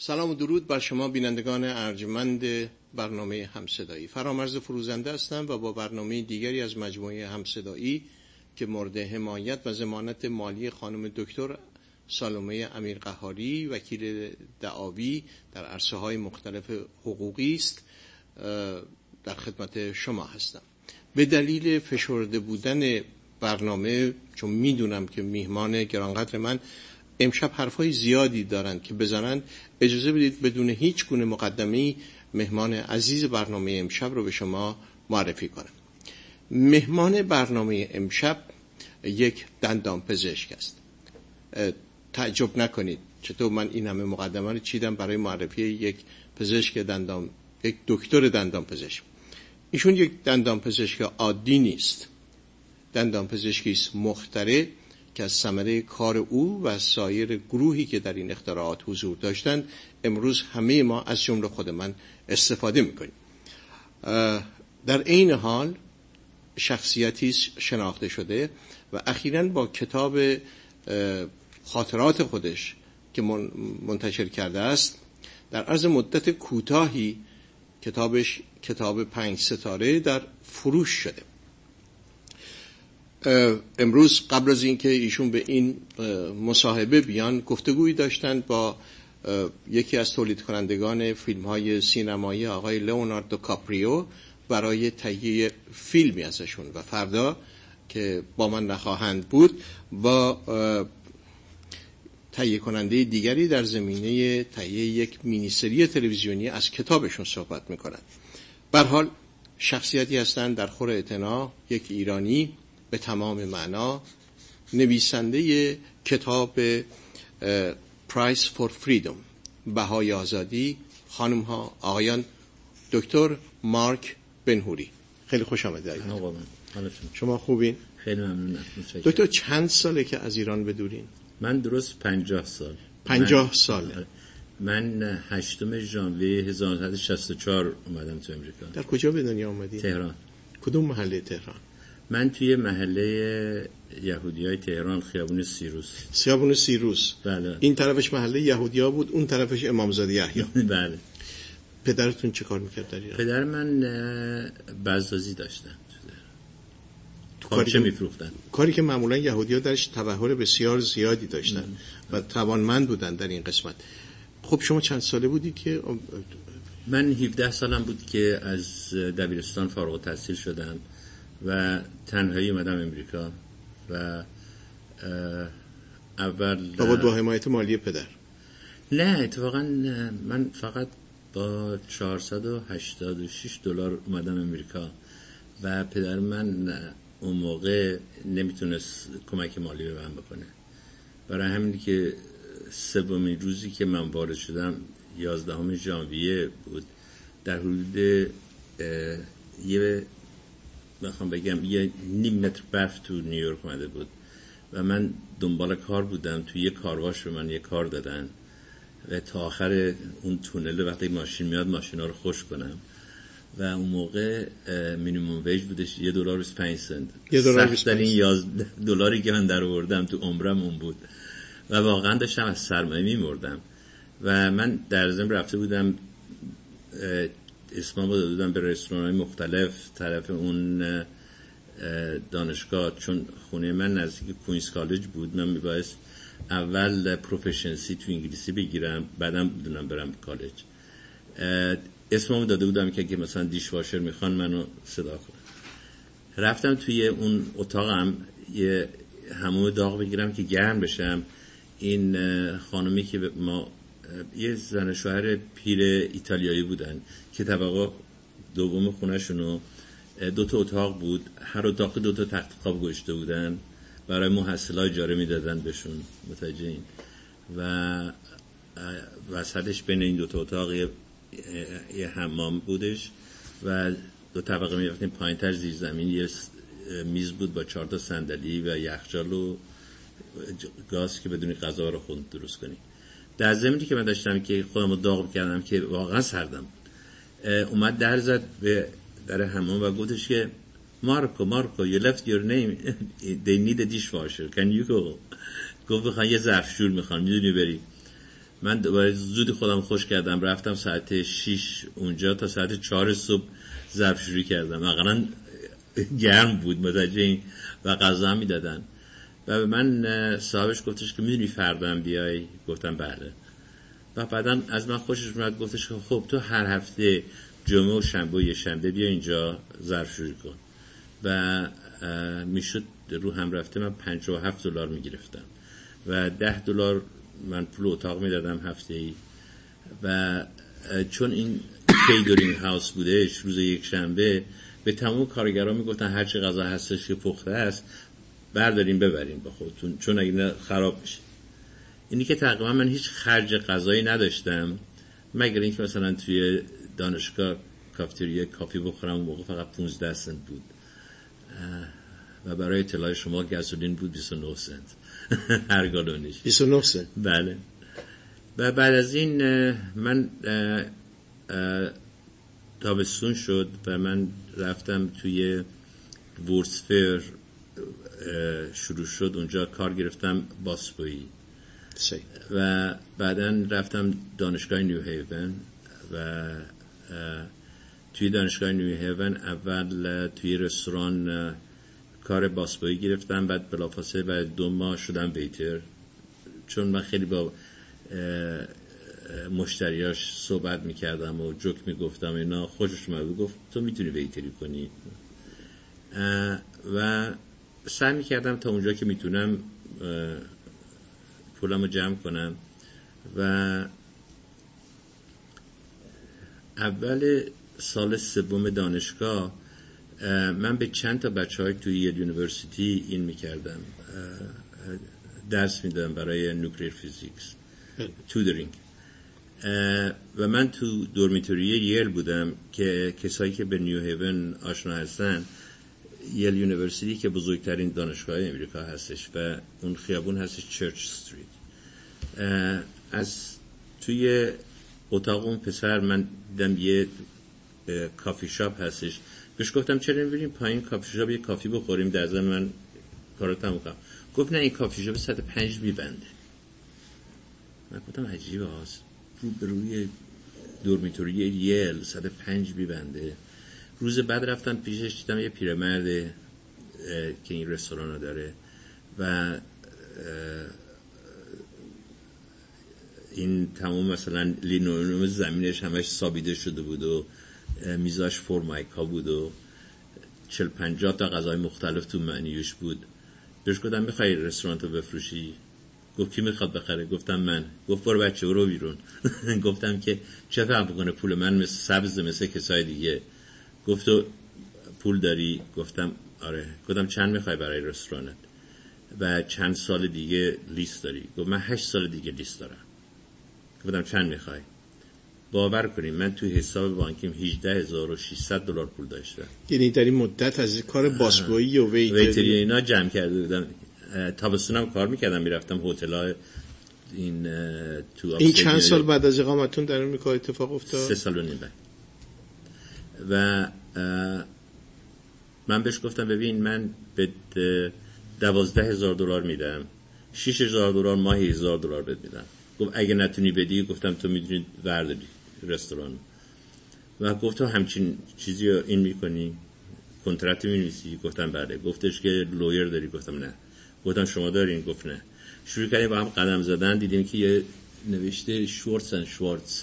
سلام و درود بر شما بینندگان ارجمند برنامه همصدایی. فرامرز فروزنده هستم و با برنامه دیگری از مجموعه همصدایی که مورد حمایت و ضمانت مالی خانم دکتر سالومه امیرقهاری وکیل دعاوی در عرصه‌های مختلف حقوقی است در خدمت شما هستم. به دلیل فشرده بودن برنامه، چون میدونم که میهمان گرانقدر من امشب حرفای زیادی دارند که بزنند، اجازه بدید بدون هیچ گونه مقدمه‌ای مهمان عزیز برنامه امشب رو به شما معرفی کنم. مهمان برنامه امشب یک دندانپزشک است. تعجب نکنید چطور من این همه مقدمه رو چیدم برای معرفی یک پزشک دندان، یک دکتر دندانپزشک. ایشون یک دندانپزشک عادی نیست، دندانپزشکی است مخترع که از ثمره کار او و سایر گروهی که در این اختراعات حضور داشتند امروز همه ما از جمله خود من استفاده میکنیم. در عین حال شخصیتی شناخته شده و اخیراً با کتاب خاطرات خودش که منتشر کرده است در عرض مدت کوتاهی کتابش کتاب 5 ستاره در فروش شده. امروز قبل از اینکه ایشون به این مصاحبه بیان گفتگویی داشتند با یکی از تولید کنندگان فیلم های سینمایی آقای لئوناردو کاپریو برای تهیه فیلمی ازشون و فردا که با من نخواهند بود با تهیه کننده دیگری در زمینه تهیه یک مینی سری تلویزیونی از کتابشون صحبت میکنند. به هر حال شخصیتی هستند در خور اعتنا، یک ایرانی به تمام معنا، نویسنده کتاب Price for Freedom، بهای آزادی. خانم ها آقایان، دکتر مارک بنهوری، خیلی خوش آمدید. شما خوبین؟ خیلی ممنونم. دکتر چند ساله که از ایران بدورین؟ من درست 50 سال. 50 ساله. من 8 ژانویه 1964 اومدم تو امریکا. در کجا به دنیا اومدید؟ تهران. کدوم محله تهران؟ من توی محله یهودیای تهران، خیابون سیروس. خیابون سیروس. بله. این طرفش محله یهودیا بود، اون طرفش امامزاده یحیی. بله. پدرتون چه کار میکرد در ایران؟ پدر من بازسازی داشتن. کارچه میفروختن. کاری که معمولا یهودی‌ها درش تبحر بسیار زیادی داشتن و توانمند بودن در این قسمت. خب شما چند ساله بودی که؟ من 17 سالم بود که از دبیرستان فارغ التحصیل شدم و تنهایی اومدم امریکا و اول با حمایت مالی پدر؟ نه، اتفاقا من فقط با $486 اومدم امریکا و پدر من اون موقع نمیتونست کمک مالی به من بکنه. برای همین که سومین روزی که من وارد شدم 11 ژانویه بود، در حدود یه نیم متر برف تو نیویورک اومده بود و من دنبال کار بودم. تو یه کارواش به من یه کار دادن و تا آخر اون تونل وقتی ماشین میاد ماشینا رو خوش کنم و اون موقع مینیمم ویج بودش $1.25. سخت‌ترین $11 که من در آوردم تو عمرم اون بود و واقعا داشتم از سرمایه می‌مردم و من در ضمن رفته بودم اسمم رو دادم به رستوران‌های مختلف طرف اون دانشگاه، چون خونه من نزدیک کوینز کالج بود. من میبایست اول پروفشنسی تو انگلیسی بگیرم بعدم بدونم برم کالج. اسمم داده بودم که مثلا دیش واشر میخوان منو صدا کنن. رفتم توی اون اتاقم یه حموم داغ بگیرم که گرم بشم. این خانومی که ما یه زن شوهر پیر ایتالیایی بودن که طبقه دوم خونه‌شونو 2 اتاق بود، هر اتاق 2 تخت خواب گذاشته بودن، برای محصلا اجاره میدادن بهشون، متوجهین؟ و وسطش بین این 2 اتاق یه حمام بودش و 2 طبقه میرفتیم پایین‌تر زیر زمین یه میز بود با 4 صندلی و یخچال و گاز که بدون غذا رو خود درست کنی. در زمینی که من داشتم که خودم رو داغ کردم که واقعا سردم بود، اومد در زد به در حمام و گفتش که مارکو you left your name they need a dishwasher can you go. گفت بخواه یه ظرفشور میخوان، میدونی بری. من دوباره زود خودم خوش کردم، رفتم ساعت 6 اونجا تا ساعت 4 صبح ظرفشویی کردم. واقعا گرم بود متوجه این و غذا میدادن و من صاحبش گفتش که میدونی فردا هم بیای؟ گفتم بله. و بعدن از من خوشش اومد، گفتش که خب تو هر هفته جمعه و شنبه و یه شنبه بیا اینجا ظرفشویی کن. و میشد رو هم رفته من $57 میگرفتم و $10 من پول اتاق میدادم هفته ای. و چون این کیدرینگ هاوس بودش، روز یک شنبه به تمام کارگران میگفتن هر چه غذا هستش که پخته است بردارین ببرین با خودتون، چون اگه نه خراب میشه. اینی که تقریبا من هیچ خرج غذایی نداشتم مگر اینکه مثلا توی دانشگاه کافتریا کافی بخورم. اون موقع فقط 15 سنت بود و برای اطلاع شما گازولین بود 29 سنت هر گالونش. 29 سنت. بله. و بعد از این من تابستون شد و من رفتم توی ورسفر شروع شد، اونجا کار گرفتم باسبویی و بعدن رفتم دانشگاه نیو هیون و توی دانشگاه نیو هیون اول توی رستوران کار باسبویی گرفتم، بعد بلافاصله بعد 2 ماه شدم ویتر، چون من خیلی با مشتریاش صحبت میکردم و جوک میگفتم اینا، خوشش اومد، گفت تو میتونی ویتری کنی و سعی میکردم تا اونجا که میتونم پولمو جمع کنم. و اول سال 3 دانشگاه من به چند تا بچهای توی یل یونیورسیتی این میکردم، درس میدادم برای نوکلیر فیزیکس، تودرینگ. و من تو دورمیتوری یل بودم که کسایی که به نیو هیون آشنا هستن، یل یونیورسیتی که بزرگترین دانشگاه امریکا هستش و اون خیابون هستش چرچ استریت. از توی اتاق اون پسر من دیدم یه کافی شاپ هستش، بهش گفتم چرا نمی‌ریم پایین کافی شاپ یه کافی بخوریم، در ضمن من کارو تموم کنم. گفت نه این کافی شاپ 105 میبنده. من گفتم عجیبه هاست، روی دورمیتوری یل 105 میبنده. روز بعد رفتم پیشش، دیدم یه پیرمرد که این رستوران رو داره و این تمام مثلا لینولئوم زمینش همش سابیده شده بود و میزاش فرمایکا بود و 40-50 تا غذای مختلف تو منیوش بود. بهش گفتم میخوای رستوران رو بفروشی؟ گفت کی میخواد بخره؟ گفتم من. گفت برو بچه برو بیرون. گفتم که چه فرق میکنه پول من مثل سبز مثل کسای دیگه؟ گفت تو پول داری؟ گفتم آره. گفتم چند میخوای برای رستورانت و چند سال دیگه لیست داری؟ گفت من 8 سال دیگه لیست دارم. گفتم چند میخوای؟ باور کنیم من توی حساب بانکیم $18,600 پول داشتم. یعنی در این مدت از کار باسبویی و ویتری اینا جمع کرده بودم. تابستونم کار میکردم، میرفتم هتل‌ها این تو این چند سال بعد از اقامتون در امریکا اتفاق افتاد؟ 3 سال و نیم بعد. و من بهش گفتم ببین من به $12,000 میدم، $6,000 ماهی $1,000 بهت میدم. گفت اگه نتونی بدی، گفتم تو میدونی ورداری رستوران. و گفت تو همچین چیزی رو این میکنی؟ کنترکت می‌نویسی؟ گفتم بله. گفتش که لویر داری؟ گفتم نه. گفتم شما دارین؟ گفت نه. شروع کردیم با هم قدم زدن، دیدیم که یه نوشته شوارتز اند شوارتز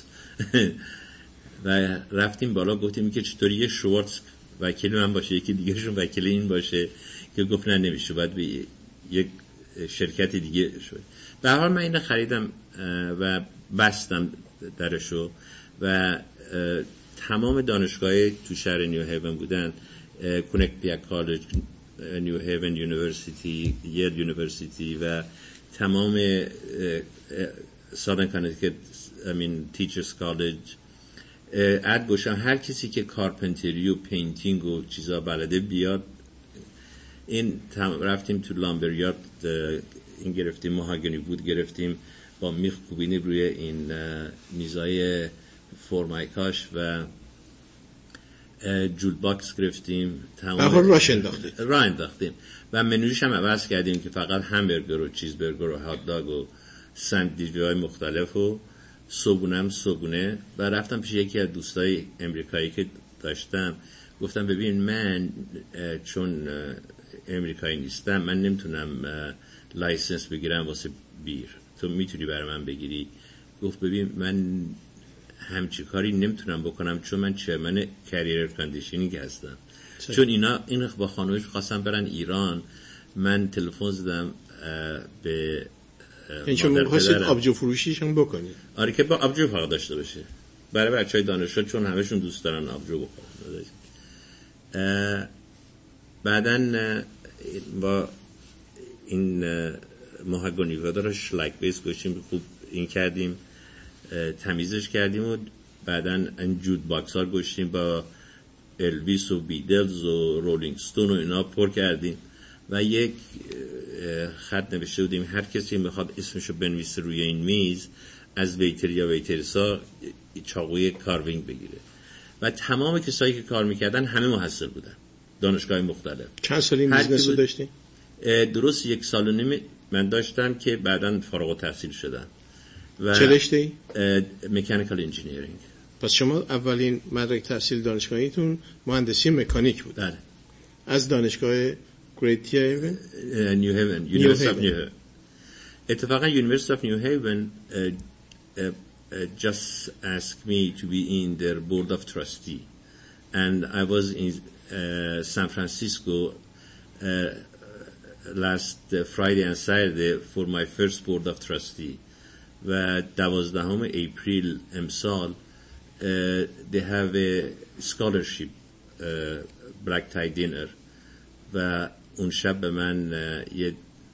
و رفتیم بالا، گفتیم که چطوری یه شوارتز وکیل من باشه یکی دیگه شون وکیل این باشه، که گفت نه نمیشه، باید به یک شرکت دیگه شد. به هر حال من اینو خریدم و بستم درشو و تمام دانشگاه تو شهر نیو هیون بودن، کنکتیکت کالج، نیو هیون یونیورسیتی، یل یونیورسیتی و تمام سادن کانکتیکت تیچرز کالج، اد گوشم هر کسی که کارپنتری و پینتینگ و چیزا بلده بیاد. این رفتیم تو لامبریات، این گرفتیم ماهاگونی وود گرفتیم با میخ کوبینی روی این میزای فرمایکاش و جول باکس گرفتیم، تمام راه انداختیم و منویش هم عوض کردیم که فقط همبرگر و چیزبرگر و هات داگ و ساندویچ‌های مختلف و صبحونه و رفتم پیش یکی از دوستای امریکایی که داشتم، گفتم ببین من چون امریکایی نیستم من نمیتونم لایسنس بگیرم واسه بیر، تو میتونی برای من بگیری؟ گفت ببین من همچی کاری نمیتونم بکنم چون من چرمن کریر کاندیشنینگ هستم. چون این با خانومش خواستم برن ایران، من تلفن زدم به این چون می‌خواستید آبجو فروشیشون بکنید؟ آره که با آبجو فقط داشته باشه برای بچهای دانشگاه، چون همشون دوست دارن آبجو بخورن. بعدن با این ماهگونیودا رو شلک بیس گوشیم خوب این کردیم، تمیزش کردیم و بعدن این جود باکس ها گوشیم با الویس و بیدلز و رولینگ ستون و اینا پر کردیم و یک خط نوشته بودیم هر کسی میخواد اسمشو بنویسه روی این میز از ویتر یا ویترسا چاقوی کاروینگ بگیره. و تمام کسایی که کار میکردن همه محصل بودن، دانشگاه مختلف. چند سال این بیزنس رو داشتی؟ درست 1.5 سال من داشتم که بعداً فارغ التحصیل شدم. چه رشته‌ای؟ مکانیکال انجینیرینگ. پس شما اولین مدرک تحصیل دانشگاهیتون مهندسی مکانیک بود؟ بله. از دانشگاه گریت هیون؟ نیو هیون، یونیورسیتی اف نیو هیون. اتفاقا یونیورسیتی اف نیو هیون just asked me to be in their board of trustee, and I was in San Francisco last Friday and Saturday for my first board of trustee. و 12 اپریل امسال they have a scholarship black tie dinner و اون شب به من یه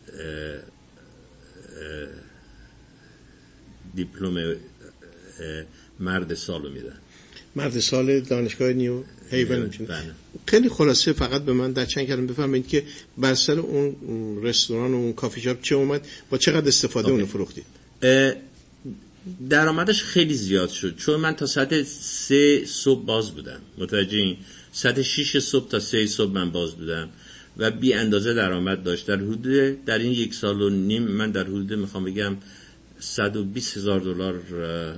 دیپلم مرد سالو میدن. مرد سال دانشگاه نیو هیون. خیلی خلاصه فقط به من در چند کلمه بفرمایید که بر سر اون رستوران و اون کافی شاپ چه اومد، با چقدر استفاده اونو فروختید؟ درآمدش خیلی زیاد شد چون من تا ساعت 3 صبح باز بودم، متوجهین؟ ساعت 6 صبح تا 3 صبح من باز بودم و بی اندازه درآمد داشت. در این 1.5 سال من در حدود میخوام بگم $120,000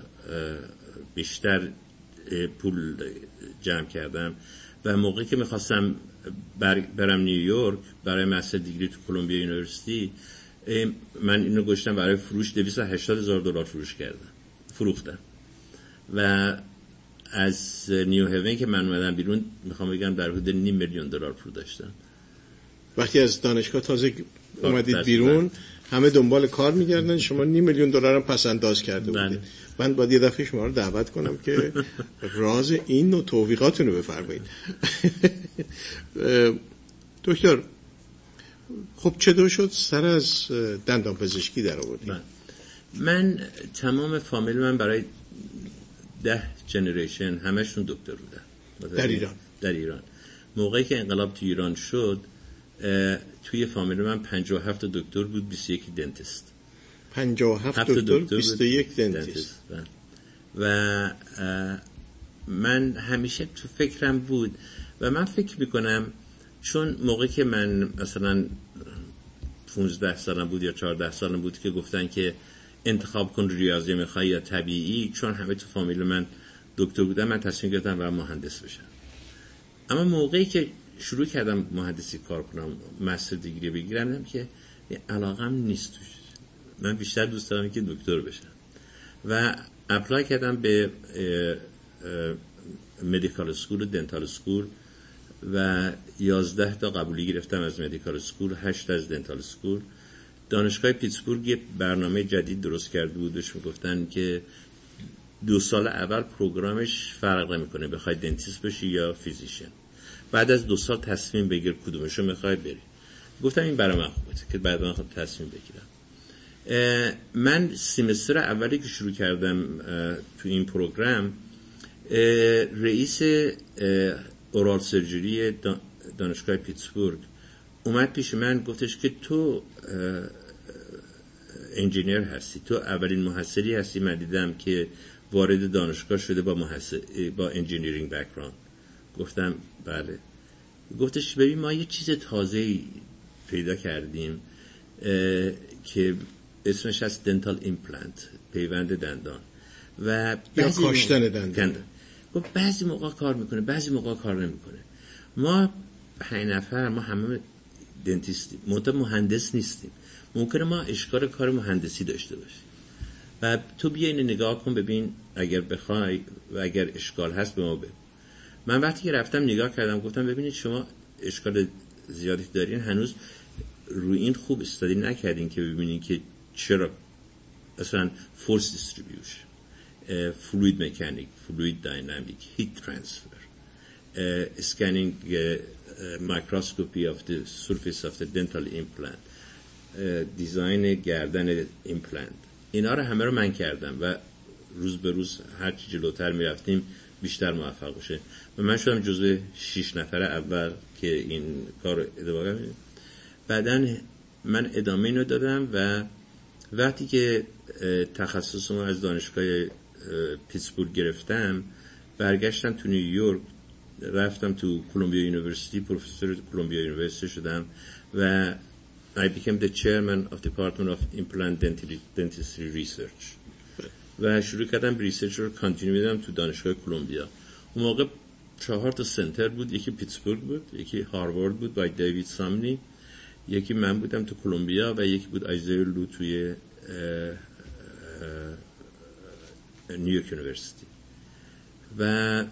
بیشتر پول جمع کردم و موقعی که میخواستم برم نیویورک برای مستر دیگری تو کلمبیا یونیورسیتی، من اینو گشتم برای فروش $280,000 فروختم و از نیو هیون که من اومدم بیرون میخوام بگم در حدود $500,000 پول داشتم. وقتی از دانشگاه تازه اومدید بیرون همه دنبال کار میگردن، شما $500,000 هم پس انداز کرده بودید. من باید یه دفعه شما رو دعوت کنم که راز این نوع توفیقاتونو بفرمایید. دکتر خب چطور شد سر از دندان پزشکی در آوردید؟ من تمام فامیل من برای 10 جنریشن همشون دکتر بودن در ایران. موقعی که انقلاب تو ایران شد توی فامیل من 57 دکتر بود، 21 دنتیست. 57 دکتر 21 دنتیست. و من همیشه تو فکرم بود و من فکر میکنم چون موقعی که من مثلا 15 سالم بود یا 14 سالم بود که گفتن که انتخاب کن ریاضی میخوای یا طبیعی، چون همه تو فامیل من دکتر بودن من تصمیم گرفتم برم مهندس بشم. اما موقعی که شروع کردم مهندسی کار کنم، مستر دیگری بگیرم، دیدم که علاقم نیست توش. من بیشتر دوست دارم که دکتر بشم و اپلای کردم به مدیکال اسکول و دنتال اسکول و 11 تا قبولی گرفتم از مدیکال اسکول، 8 از دنتال اسکول. دانشگاه پیتسبورگ یه برنامه جدید درست کرده بودش، میگفتن که 2 سال اول پروگرامش فرق نمیکنه بخوای دنتیست بشی یا فیزیشن، بعد از 2 سال تصمیم بگیر کدومشو میخوای بری. گفتم این برای من خوبه که بعد من خود تصمیم بگیرم. من سیمستر اولی که شروع کردم تو این پروگرام، رئیس اورال سرجری دانشگاه پیتسبورگ اومد پیش من گفتش که تو انجینیر هستی، تو اولین محصلی هستی من دیدم که وارد دانشگاه شده با انجینیرینگ بک‌گراند. گفتم بله. گفتش ببین ما یه چیز تازه‌ای پیدا کردیم که اسمش از دنتال ایمپلنت، پیوند دندان و یا کاشتن دندان. بعضی موقع کار میکنه، بعضی موقع کار نمیکنه. ما 5 نفر ما همه دنتیستیم، مهندس نیستیم. ممکنه ما اشکال کار مهندسی داشته باشیم و تو بیا اینو نگاه کن ببین، اگر بخوای و اگر اشکال هست به ما بگو. من وقتی که رفتم نگاه کردم گفتم ببینید شما اشکال زیادی دارین، هنوز روی این خوب استادی نکردین که ببینین که چرا مثلا فورس دیستریبیوشن، فلوید مکانیک، فلوید داینامیک، هیت ترانسفر، scanning microscopy of the surface of the dental implant، دیزاین گردن ایمپلنت، اینا رو همه رو من کردم و روز به روز هر چی جلوتر میرفتیم بیشتر موفق بشه و من شدم جزو 6 نفر اول که این کار رو ادامه بدم. بعدن من ادامه اینو دادم و وقتی که تخصصمو از دانشگاه پیتسبورگ گرفتم برگشتم تو نیویورک، رفتم تو کلمبیا یونیورسیتی، پروفسور کلمبیا یونیورسیتی شدم و I became the chairman of Department of Implant Dentistry Research و شروع کردم ریسرچ رو کانتینیو میدم تو دانشگاه کلمبیا. اون موقع 4 تا سنتر بود، یکی پیتسبورگ بود، یکی هاروارد بود با دیوید سامنی، یکی من بودم تو کلمبیا و یکی بود آیزیر لو توی نیویورک یونیورسیتی. و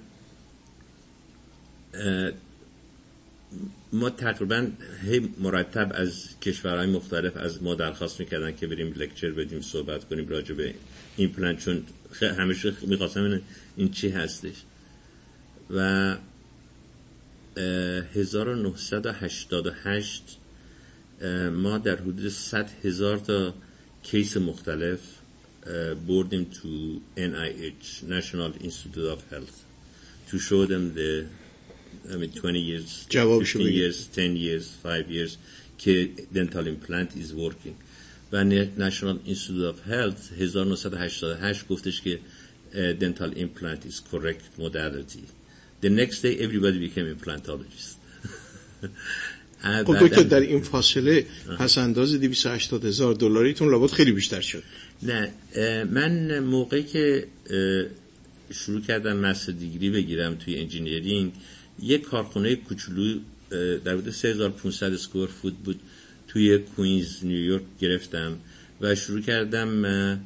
ما تقریبا مرتب از کشورهای مختلف از ما درخواست میکردن که بریم لکچر بدیم، صحبت کنیم راجع به ایمپلنت، چون همیشه میخواستم این چی هستش. و 1988 ما در حدود 100,000 تا کیس مختلف بردیم تو NIH National Institute of Health to show them the 20 years, 15 years, 10 years, 5 years که dental implant is working. و National Institute of Health 1988 گفتش که dental implant is correct modality. The next day everybody became implantologists. خب که در این فاصله پس انداز $280,000 لابد خیلی بیشتر شد. نه، من موقعی که شروع کردم مستر دیگری بگیرم توی انجینیرینگ، یک کارخونه کوچولو در حدود 3500 اسکوئر فوت بود توی کوینز نیویورک گرفتم و شروع کردم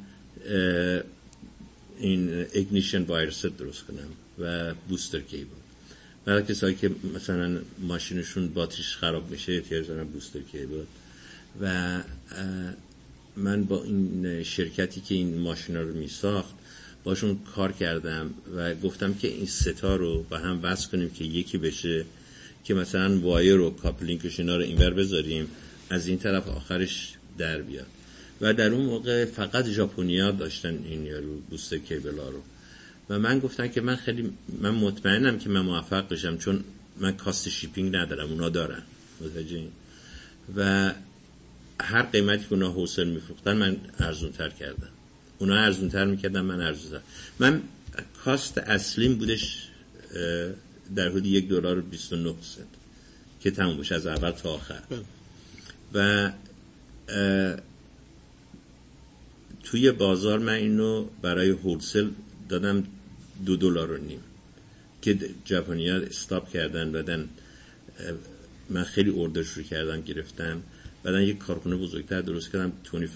این اگنیشن وایرست درست کنم و بوستر کیبل. برای کسایی که مثلا ماشینشون باتریش خراب میشه احتیاج دارن بوستر کیبل و من با این شرکتی که این ماشینا رو میساخت باشون کار کردم و گفتم که این ستا رو با هم وصل کنیم که یکی بشه که مثلا وایر و کاپلینگش اینا رو اینور بذاریم از این طرف آخرش در بیاد. و در اون موقع فقط ژاپنیا داشتن این یارو بوستر کیبل ها رو و من گفتم که من مطمئنم که من موفق بشم چون من کاست شیپینگ ندارم، اونا دارن متوجه. و هر قیمتی که اونا هولسل میفروختن من ارزون تر کردم، اونا ارزون تر میکردن من ارزون تر. من کاست اصلیم بودش در حدود $1.29 که تموم بشه از اول تا آخر. و توی بازار من اینو برای هولسل دادم $2.5 که ژاپنی‌ها استاپ کردن. بعدن من خیلی اوردر شروع کردم گرفتم، بعدن یک کارخونه بزرگتر درست کردم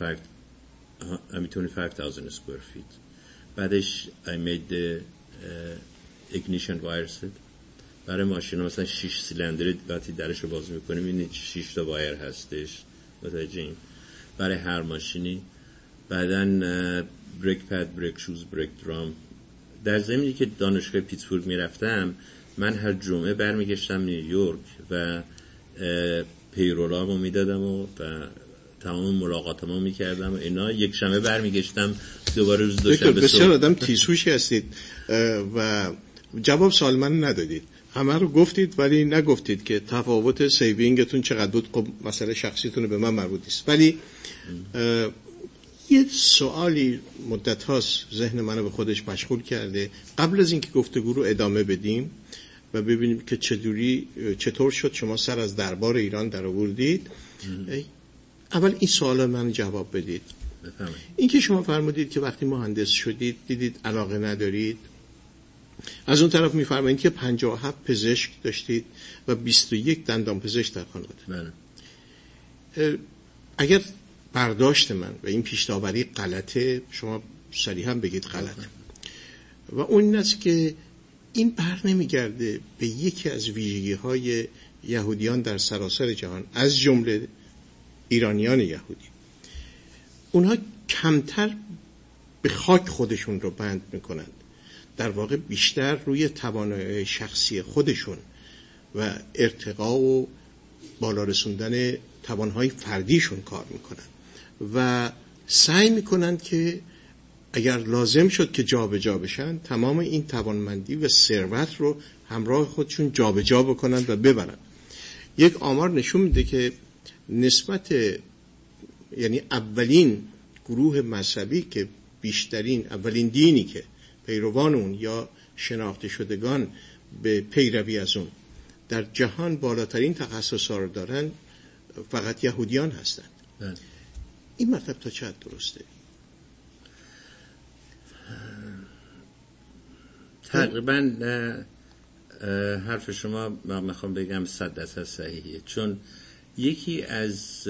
25,000 square feet. بعدش I made the ignition wire set برای ماشینا، مثلا 6 سیلندر وقتی درشو باز میکنیم این 6 تا وایر هستش متوجه این برای هر ماشینی. بعدن بریک پد، بریک شوز، بریک درام. در زمینی که دانشگاه پیتسبورگ میرفتم من هر جمعه برمیگشتم نیویورک و پیرولامو میدادم و تمام ملاقاتامو میکردم و اینا. یک شنبه برمیگشتم دوباره روز دوشنبه. بسیار آدم تیزهوشی هستید و جواب سوال من ندادید، همه رو گفتید ولی نگفتید که تفاوت سیوینگتون چقدر بود. خب مسئله شخصیتون به من مربوط نیست، ولی یه سوالی مدت هاست ذهن منو به خودش مشغول کرده. قبل از اینکه گفتگو رو ادامه بدیم و ببینیم که چطور شد شما سر از دربار ایران در آوردید، اول این سوال من جواب بدید. بفهمید. این که شما فرمودید که وقتی مهندس شدید دیدید علاقه ندارید، از اون طرف میفرمایید که 57 پزشک داشتید و 21 دندان پزشک در خانواده. بله. اگر برداشت من و این پیش‌داوری غلطه، شما صریحاً بگید غلطه. و اون این است که این بر نمیگرده به یکی از ویژگی‌های یهودیان در سراسر جهان، از جمله ایرانیان یهودی. اونها کمتر به خاک خودشون رو بند میکنند، در واقع بیشتر روی توانایی شخصی خودشون و ارتقا و بالا رسوندن توانهای فردیشون کار میکنند و سعی میکنند که اگر لازم شد که جابجا بشن، تمام این توانمندی و ثروت رو همراه خودشون جابجا بکنند و ببرند. یک آمار نشون میده که نسبت، یعنی اولین گروه مذهبی که بیشترین، اولین دینی که پیروان اون یا شناخته شدگان به پیروی از اون در جهان بالاترین تخصص‌ها رو دارن، فقط یهودیان هستند. این مطلب تا چه حد درسته؟ تقریبا حرف شما من میخوام بگم 100% صحیحه، چون یکی از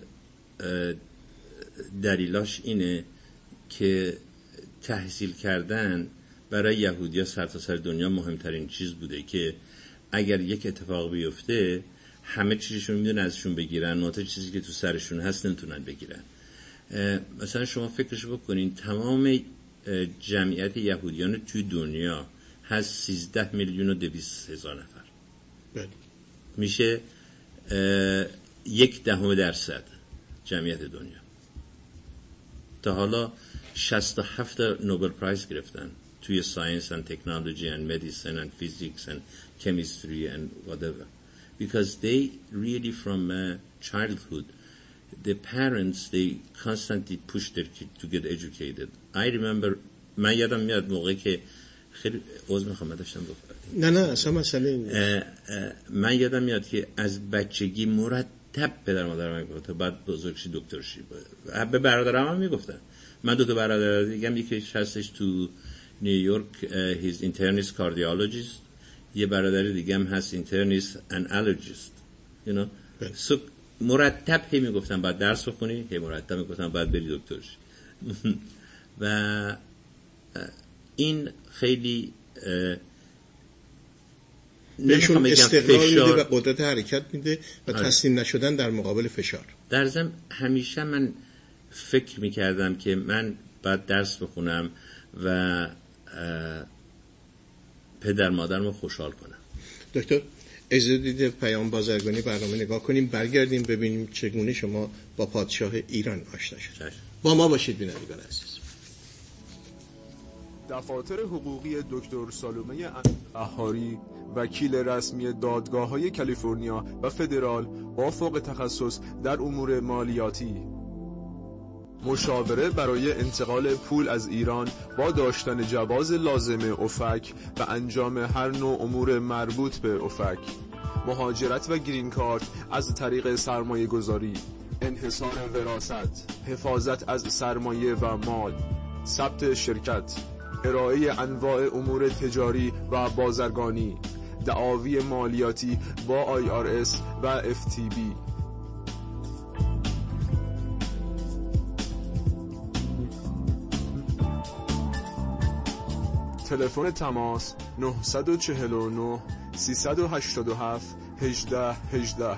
دلیلاش اینه که تحصیل کردن برای یهودی‌ها سرتاسر دنیا مهمترین چیز بوده که اگر یک اتفاق بیفته همه چیزشون میدونن ازشون بگیرن، نوته چیزی که تو سرشون هست نمیتونن بگیرن. مثلا شما فکرش بکنین تمام جمعیت یهودیان توی دنیا هست 13 میلیون و 200 هزار نفر. بله. میشه 0.1% جمعیت دنیا. تا حالا 67 نوبل پرایز گرفتن توی ساینس and technology and medicine and physics and chemistry and whatever, because they really from childhood the parents they constantly push their kid to get educated. I remember من یادم میاد موقعی که خیلی عذر میخوام داشتم نه اصلا مسئله من یادم میاد که از بچگی مرتب پدر مادرم میگفت تا بعد بزرگ شی دکتر شی. به برادرام هم میگفتن. من دو تا برادر دیگه یکیش هستش تو نیویورک هیز اینترنیست کاردیولوژیست، یه برادر دیگه هم هست اینترنیست ان الرژیست. you know so مرتب هی میگفتن بعد درس بخونی، هی مرتب میگفتن بعد بری دکتر شی. و این خیلی بهشون استقلال میده و قدرت حرکت میده و تسلیم نشدن در مقابل فشار. در ضمن همیشه من فکر میکردم که من باید درس بخونم و پدر مادرمو خوشحال کنم. دکتر اجازه دیده پیام بازرگانی برنامه نگاه کنیم، برگردیم ببینیم چگونه شما با پادشاه ایران آشنا شدید. با ما باشید بینندگان عزیز. دفاتر حقوقی دکتر سالومه احاری، وکیل رسمی دادگاه‌های کالیفرنیا و فدرال با فوق تخصص در امور مالیاتی، مشاوره برای انتقال پول از ایران با داشتن جواز لازم اوفک و انجام هر نوع امور مربوط به اوفک، مهاجرت و گرین کارت از طریق سرمایه گذاری، انحصار وراثت، حفاظت از سرمایه و مال، ثبت شرکت، ارائه انواع امور تجاری و بازرگانی، دعاوی مالیاتی با IRS و FTB. تلفن تماس 949 387 1818.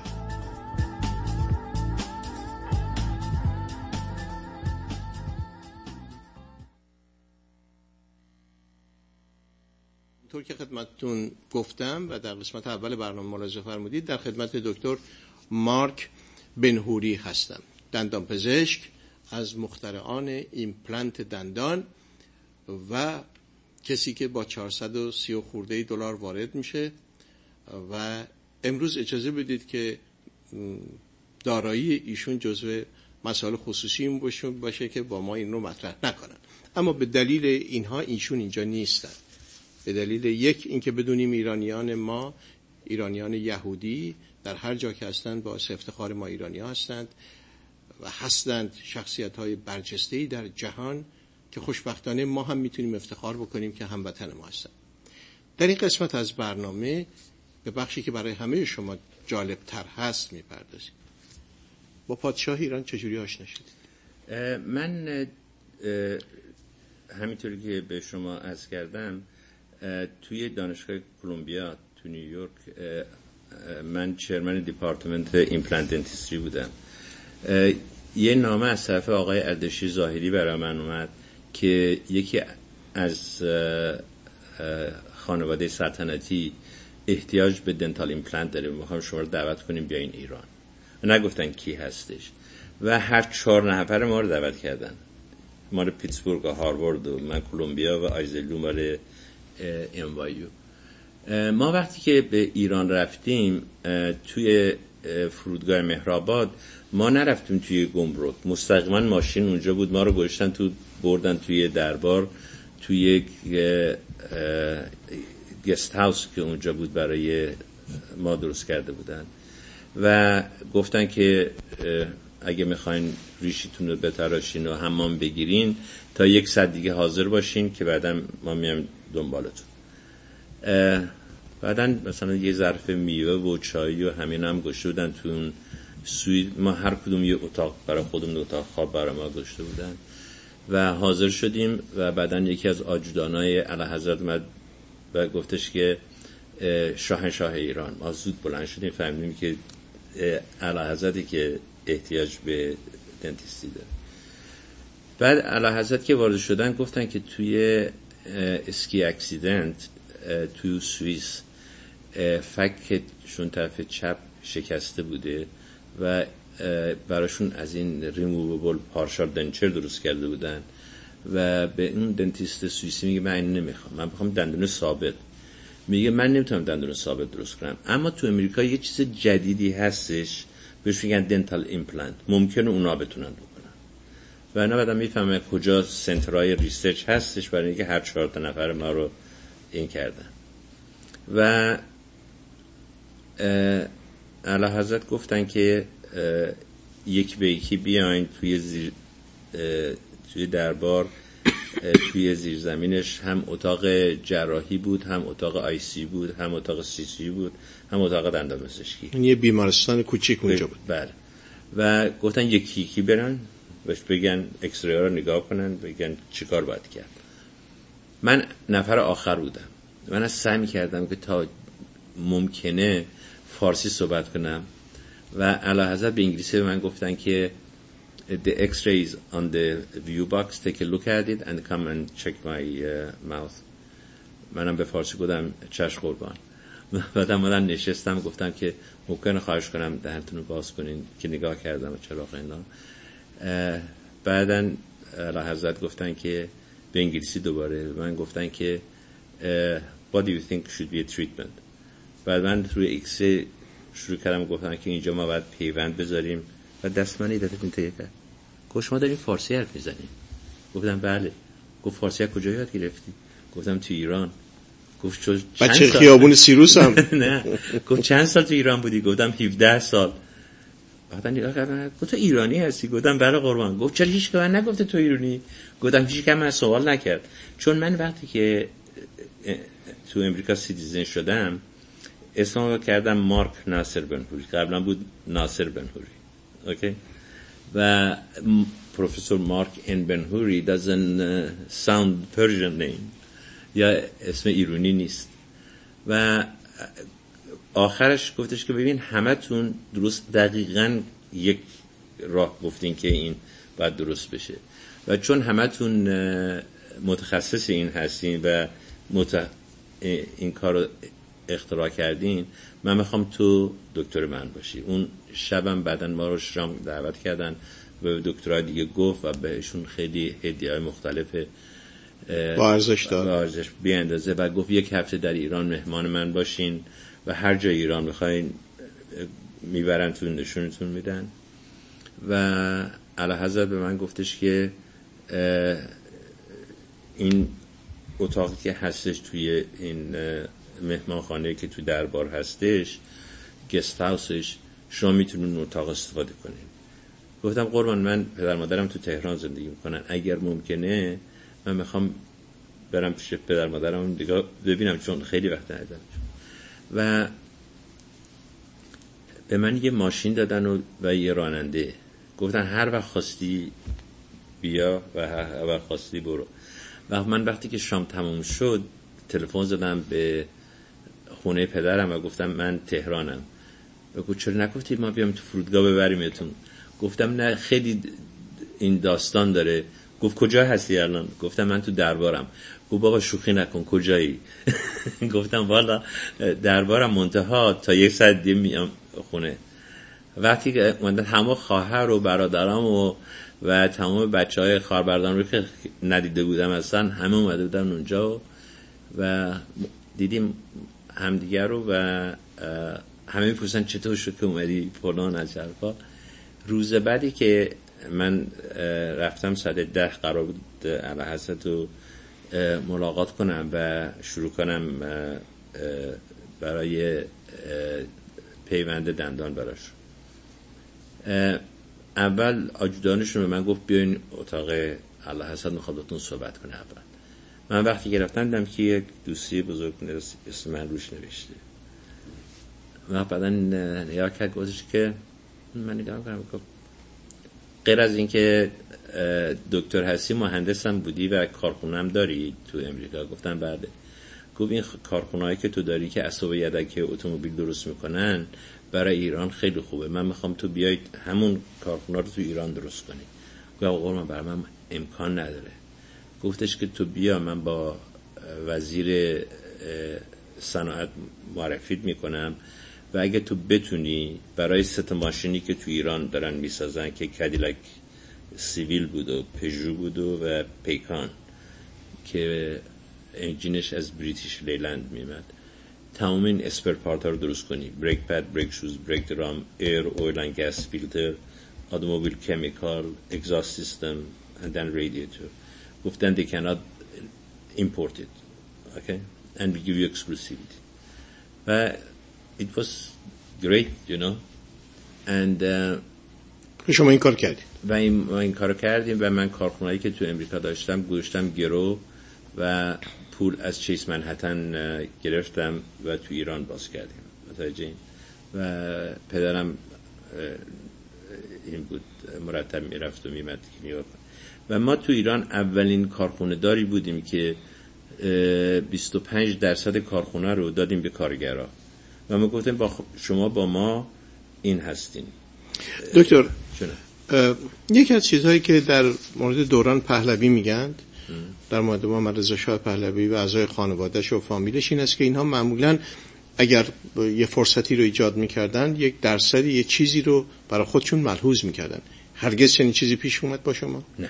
طور که خدمتتون گفتم و در قسمت اول برنامه ملاحظه فرمودید، در خدمت دکتر مارک بنهوری هستم، دندان پزشک از مخترعان ایمپلنت دندان و کسی که با 430 خورده دلار وارد میشه. و امروز اجازه بدید که دارایی ایشون جزو مسائل خصوصی باشه که با ما این رو مطرح نکنن، اما به دلیل اینها ایشون اینجا نیستن. به دلیل یک اینکه بدونیم ایرانیان ما، ایرانیان یهودی در هر جا که هستند باعث افتخار ما ایرانی ها هستند و هستند شخصیت‌های برجسته‌ای در جهان که خوشبختانه ما هم میتونیم افتخار بکنیم که هموطن ما هستند. در این قسمت از برنامه به بخشی که برای همه شما جالب‌تر هست میپردازیم. با پادشاه ایران چجوری آشنا شدید؟ من همینطوری که به شما عرض کردم توی دانشگاه کلمبیا تو نیویورک من چرمن دیپارتمنت ایمپلنت دنتیستری بودم. یه نامه از طرف آقای اردشیر ظاهری برای من اومد که یکی از خانواده سلطنتی احتیاج به دنتال ایمپلنت داره، میخوام شما رو دعوت کنیم بیاین ایران. نگفتن کی هستش و هر 4 نفر ما رو دعوت کردن، مال پیتسبورگ و هاروارد و من کلمبیا و آیزلو مال NYU. ما وقتی که به ایران رفتیم توی فرودگاه مهرآباد ما نرفتیم توی گمرک، مستقیما ماشین اونجا بود، ما رو گذاشتن تو، بردن توی دربار توی یک گست هاوس که اونجا بود برای ما درست کرده بودن و گفتن که اگه میخواین ریشیتون رو بتراشین و حمام بگیرین تا 1 ساعت دیگه حاضر باشین که بعداً ما میایم دنبالتون. بعداً مثلا یه ظرف میوه و چای و همین هم گذاشته بودن تو اون سویت، ما هر کدوم یه اتاق برای خودمون، اتاق خواب برای ما گذاشته بودن و حاضر شدیم و بعداً یکی از آجودانای اعلیحضرت اومد و گفتش که شاهنشاه ایران. ما زود بلند شدیم فهمیدیم که اعلیحضرتی که احتیاج به دنتیستی داره. بعد اعلیحضرت که وارد شدن گفتن که توی اسکی اکسیدنت توی سوئیس فکشون طرف چپ شکسته بوده و براشون از این ریمووبل پارشال دنچر درست کرده بودن و به اون دنتیست سوئیسی میگه من اینو نمیخوام، من میخوام دندون ثابت. میگه من نمیتونم دندون ثابت درست کنم، اما تو امریکا یه چیز جدیدی هستش بهش میگن دنتال ایمپلنت، ممکنه اونا بتونن بکنن و اینا بعدا میفهمه کجا سنترهای ریسرچ هستش برای اینکه هر 4 نفر ما رو این کردن. و اعلیحضرت گفتن که یک به یکی بیاین توی دربار توی زیرزمینش هم اتاق جراحی بود، هم اتاق آی سی بود، هم اتاق سی سی بود، هم اتاق دندانپزشکی. این یه بیمارستان کوچیک اونجا بود. بله. و گفتن یکی یکی برن بهش بگن اکس‌ری ها رو نگاه کنن، بگن چیکار باید کرد. من نفر آخر بودم. من از سعی می‌کردم که تا ممکنه فارسی صحبت کنم و اعلیحضرت به انگلیسی به من گفتن که the x-rays on the view box, take a look at it and come and check my mouth. منم به فارسی گفتم چشم قربان. بعدم من نشستم گفتم که ممکنه خواهش کنم دهنتون رو باز کنین که نگاه کردم و چراغ اینا. بعدن اعلیحضرت گفتن که به انگلیسی دوباره من گفتن که what do you think should be a treatment. بعد من روی ایکس شروع کردم گفتم که اینجا ما باید پیوند بذاریم و دست من ایدادت اینطوری کرد. گفت شما دارین فارسی حرف میزنین؟ گفتم بله. گفت فارسی از کجا یاد گرفتی؟ گفتم تو ایران. گفت چند بچه خیابون سیروس هم؟ نه. گفت چند سال تو ایران بودی؟ گفتم 17 سال. بعدا نگاه کردم گفت تو ایرانی هستی؟ گفتم بله قربان. گفت چرا هیچ که من نگفته تو ایرانی؟ گفتم هیچ که من سوال نکرد. چون من وقتی که تو امریکا سیتیزن شدم اسمم کردم مارک ناصر بنهوری، قبلا بود ناصر بنهوری. اوکی؟ و پروفسور مارک ان بنهوری doesn't sound Persian name، یا اسم ایرانی نیست. و آخرش گفتش که ببین همتون درست دقیقاً یک راه گفتین که این باید درست بشه و چون همتون متخصص این هستین و این کار رو اختراع کردین، من میخوام تو دکتر من باشی. اون شبم بعدن ما رو شام دعوت کردن و دکترها دیگه گفت و بهشون خیلی هدیه‌های مختلف با ارزش داد، با ارزش بیاندازه و گفت 1 هفته در ایران مهمان من باشین و هر جای ایران میخواین میبرن تو نشونتون میدن. و اعلیحضرت به من گفتش که این اتاقی که هستش توی این مهمانخانه که تو دربار هستش، گست هاوسش، شما میتونین اتاق استفاده کنین. گفتم قربان من پدر مادرم تو تهران زندگی میکنن، اگر ممکنه من میخوام برم پیش پدر مادرم دیگه ببینم، چون خیلی وقت ندیدم. و به من یه ماشین دادن و یه راننده، گفتن هر وقت خواستی بیا و هر وقت خواستی برو. و من وقتی که شام تموم شد تلفن زدم به خونه پدرم و گفتم من تهرانم. و گفت چرا نگفتی ما بیام تو فرودگاه ببریمتون؟ گفتم نه خیلی این داستان داره. گفت کجا هستی الان؟ گفتم من تو دربارم. گفت بابا شوخی نکن کجایی؟ گفتم والا دربارم منتها تا 1 ساعت دیگه میام خونه. وقتی که من تمام خواهر و برادرام و تمام بچهای خواهربرادرام رو که ندیده بودم اصلا همه اومده بودن اونجا و دیدیم همدیگه رو و همه میپرسن چطور شد که اومدی فلان از حرفا. روز بعدی که من رفتم ساعت 10 قرار بود اعلیحضرت رو ملاقات کنم و شروع کنم برای پیوند دندان براش. اول آجودانشون به من گفت بیاین اتاق اعلیحضرت میخواد باتون صحبت کنه. اول من وقتی که رفتم دیدم که یک دوستی بزرگ اسم من روش نوشته. من بعدا نگاه کرد گفتش که من نگاه کنم گفت غیر از این که دکتر هستی مهندسم بودی و کارخونه‌ام داری تو امریکا؟ گفتم بله. گفت این کارخونه‌ای که تو داری که اسباب یدکی اتومبیل درست میکنن برای ایران خیلی خوبه، من میخوام تو بیای همون کارخونه رو تو ایران درست کنی. گفتم قربان برای من امکان نداره. گفتش که تو بیا من با وزیر صنعت معرفیت میکنم و اگه تو بتونی برای 3 ماشینی که تو ایران دارن میسازن که کادیلاک سیویل بود و پژو بود و پیکان که انجینش از بریتیش لیلند میمد، تمام این اسپر پارت ها رو درست کنی، بریک پد، بریک شوز، بریک درام، ایر، اویل اند گاز فیلتر، اتومبیل کمیکال، اگزاست سیستم and then radiator. گفتن they cannot import it, okay, and we give you exclusivity. و it was great, you know, and شما این کار کردید و این کارو کردیم و من کارخونه‌ای که تو امریکا داشتم گذاشتم گرو و پول از چیس منهتن گرفتم و تو ایران باز کردیم متوجه. و پدرم این بود مرتب میرفت و میمد نیویورک و ما تو ایران اولین کارخونه داری بودیم که 25% کارخونه رو دادیم به کارگرها و ما گفتیم با شما با ما این هستین. دکتر یکی از چیزهایی که در مورد دوران پهلوی میگن در مورد محمد رضا شاه پهلوی و اعضای خانواده‌اش و فامیلش این است که اینها معمولاً اگر یه فرصتی رو ایجاد می‌کردن 1% یه چیزی رو برای خودشون ملحوظ می‌کردن. هرگز چنین چیزی پیش اومد با شما؟ نه.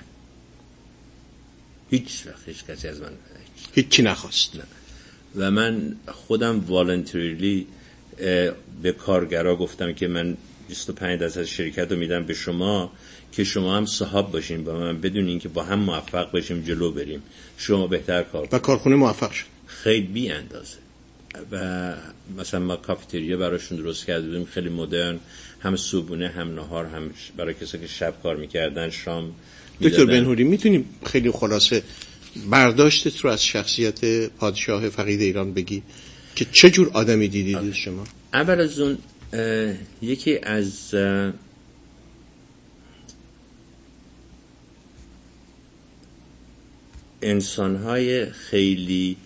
هیچ وقت هیچ کسی از من هیچی نخواست. نه. و من خودم والنتریلی به کارگرا گفتم که من 25% شرکت رو میدم به شما که شما هم صاحب باشین با من بدون این که با هم موفق بشیم جلو بریم، شما بهتر کار و کارخونه موفق شد خیلی بی اندازه. و مثلا ما کافتریا براشون درست کردیم خیلی مدرن، هم صبحونه هم نهار، هم برای کسایی که شب کار میکردن شام. دکتر بنهوری میتونیم خیلی خلاصه برداشتت رو از شخصیت پادشاه فقید ایران بگی که چه جور آدمی دیدید شما؟ اول از اون یکی از انسان‌های خیلی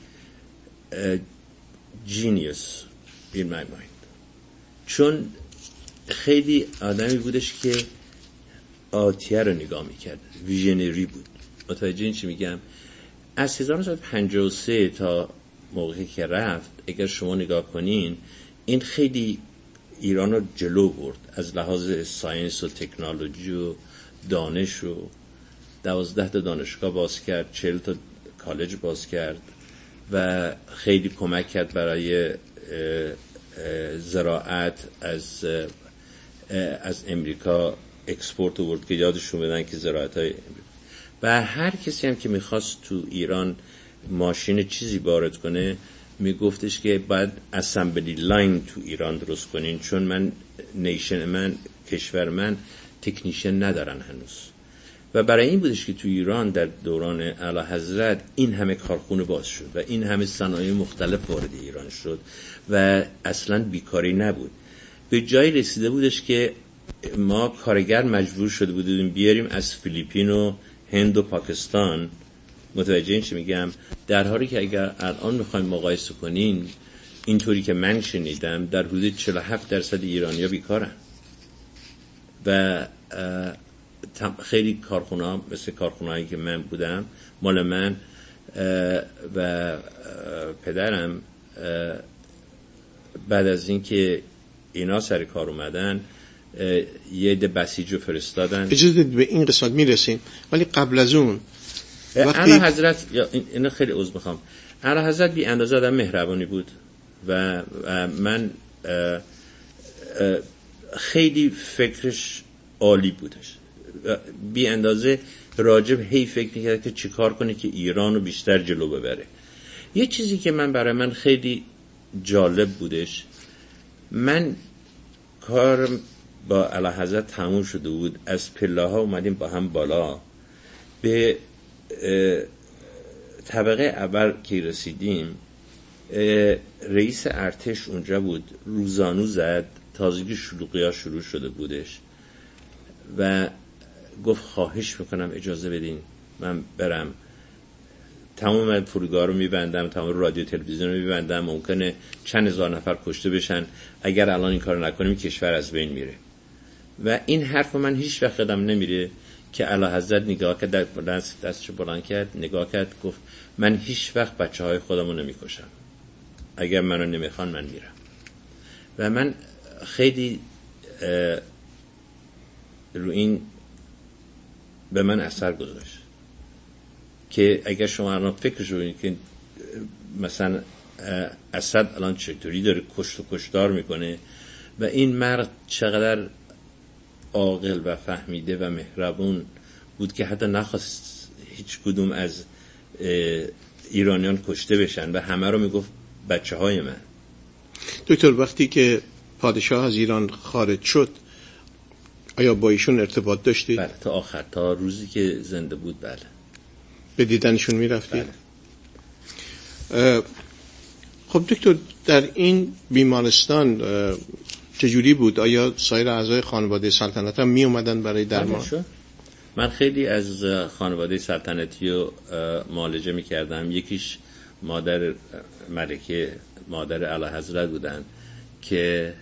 جینیوس in my mind، چون خیلی آدمی بودش که آتیه رو نگاه میکرد، ویژنری بود. متوجه این چی میگم؟ از 1953 تا موقعی که رفت اگر شما نگاه کنین این خیلی ایران رو جلو برد از لحاظ ساینس و تکنولوژی و دانش و 12 تا دانشگاه باز کرد، 40 تا کالج باز کرد و خیلی کمک کرد برای زراعت. از امریکا اکسپورت آورد که یادشون بدن که زراعت‌های امریکا و هر کسی هم که میخواست تو ایران ماشین چیزی وارد کنه میگفتش که باید اسمبلی لاین تو ایران درست کنین، چون کشور من تکنیشن ندارن هنوز. و برای این بودش که تو ایران در دوران اعلیحضرت این همه کارخونه باز شد و این همه صنایع مختلف وارد ایران شد و اصلا بیکاری نبود. به جای رسیده بودش که ما کارگر مجبور شده بودیم بیاریم از فیلیپین و هند و پاکستان. متوجه این چی میگم؟ در حالی که اگر الان میخوایم مقایسه کنین، اینطوری که من شنیدم در حدود 47% ایرانی‌ها بیکارن و خیلی کارخونه‌ها مثل کارخونه‌ای که من بودم، مال من و پدرم، بعد از اینکه اینا سر کار اومدن یه عده بسیج رو فرستادن. اجازه به این قسمت میرسیم، ولی قبل از اون اعلی حضرت، اینو خیلی عذر میخوام، اعلی حضرت بی اندازه آدم مهربانی بود و من خیلی فکرش عالی بودش، بی اندازه راجب هی فکر میکرد که چیکار کنه که ایران رو بیشتر جلو ببره. یه چیزی که برای من خیلی جالب بودش، من کار با اعلیحضرت تموم شده بود، از پله ها اومدیم با هم بالا، به طبقه اول که رسیدیم رئیس ارتش اونجا بود، روزانو زد، تازگی شلوغی ها شروع شده بودش و گفت خواهش میکنم اجازه بدین من برم، تمام فرودگاه رو میبندم، تمام رادیو تلویزیون رو میبندم، ممکنه چند هزار نفر کشته بشن اگر الان این کار نکنیم کشور از بین میره. و این حرف من هیچ وقت یادم نمیره که اعلیحضرت نگاه کرد، دستش بلند کرد، نگاه کرد، گفت من هیچ وقت بچهای خودمو نمیکشم، اگر منو نمیخوان من میرم. و من خیلی رو این به من اثر گذاشت که اگر شما الان فکرشو ببینید که مثلا اسد الان چطوری داره کشت و کشتار میکنه و این مرد چقدر عاقل و فهمیده و مهربون بود که حتی نخواست هیچ کدوم از ایرانیان کشته بشن و همه رو میگفت بچه های من. دکتر وقتی که پادشاه از ایران خارج شد آیا با ایشون ارتباط داشتید؟ بله، تا آخر، تا روزی که زنده بود. بله. به دیدنشون میرفتید؟ بله. خب دکتر در این بیمارستان چجوری بود؟ آیا سایر اعضای خانواده سلطنت هم می اومدن برای درمان؟ من خیلی از خانواده سلطنتی رو معالجه می کردم. یکیش مادر ملکه، مادر اعلیحضرت بودن که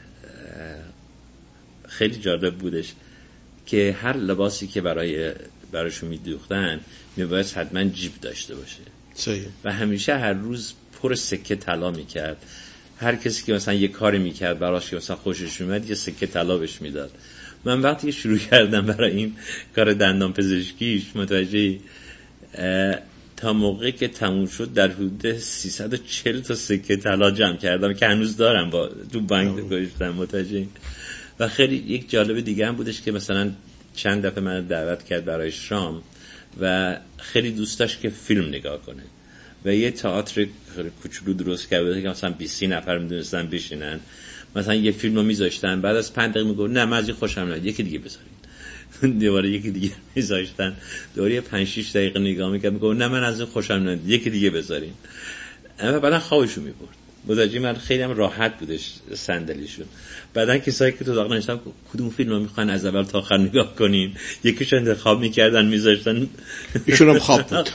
خیلی جالب بودش که هر لباسی که براشون میدوختن میبایست حتما جیب داشته باشه. صحیح. و همیشه هر روز پر سکه طلا میکرد. هر کسی که مثلا یه کاری میکرد براش که مثلا خوشش میومد یه سکه طلا بهش میداد. من وقتی که شروع کردم برای این کار دندان پزشکیش متوجه تا موقعی که تموم شد در حدود 340 تا سکه طلا جمع کردم که هنوز دارم، با تو بانک گذاشتم. متوجه. و خیلی یک جالب دیگه هم بودش که مثلا چند دفعه من دعوت کرد برای شام و خیلی دوست داشت که فیلم نگاه کنه و یه تئاتر کوچولو درست کرده که مثلا 20 نفر میدونستن بشینن، مثلا یه فیلم رو میذاشتن، بعد از 5 دقیقه میگفت نه من از این خوشم نمیاد، یکی دیگه بذارین. دوباره یکی دیگه میذاشتن، دوباره 5-6 دقیقه نگاه میکرد، میگفت نه من از این خوشم نمیاد، یکی دیگه بذارین. اما بعدا خوابشو میبرد. متوجه. من خیلی هم راحت بودش صندلیشون. بعدن کسایی که تو اتاق نشستن کدوم فیلم رو میخوان از اول تا آخر نگاه کنین، یکیش انتخاب میکردن میذاشتن، ایشون هم خواب بود.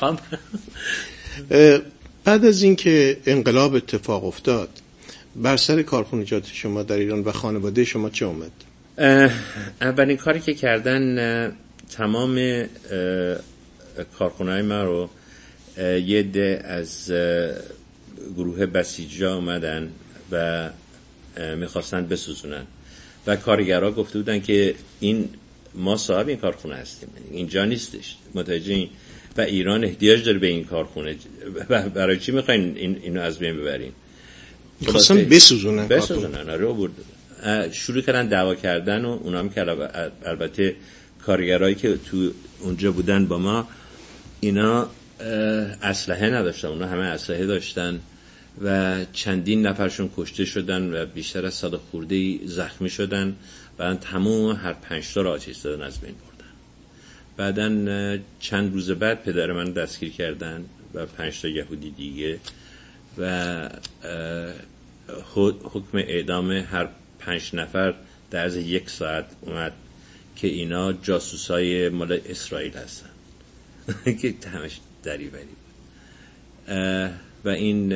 بعد از اینکه انقلاب اتفاق افتاد بر سر کارخانجات شما در ایران و خانواده شما چه اومد؟ اولین کاری که کردن تمام کارخانه‌های ما رو یه عده از گروه بسیجا اومدن و میخواستن بسوزونن و کارگرها گفته بودن که ما صاحب این کارخونه هستیم، اینجا نیستش. متوجه. و ایران احتیاج داره به این کارخونه و برای چی میخواین اینو از بین ببرین؟ میخواستن بسوزونن. آره. شروع کردن دعوا کردن و اونا هم که البته کارگرایی که تو اونجا بودن با ما اینا اسلحه نداشتن، اونا همه اسلحه داشتن و چندین نفرشون کشته شدن و بیشتر از 100 خورده‌ای زخمی شدن. بعد تمام هر 5 تا را آتش زدن، از بین بردن. بعدن چند روز بعد پدر من دستگیر کردن و 5 تا یهودی دیگه و حکم اعدام هر 5 نفر در از 1 ساعت اومد که اینا جاسوسای مال اسرائیل هستن که همش دریوری بود. و این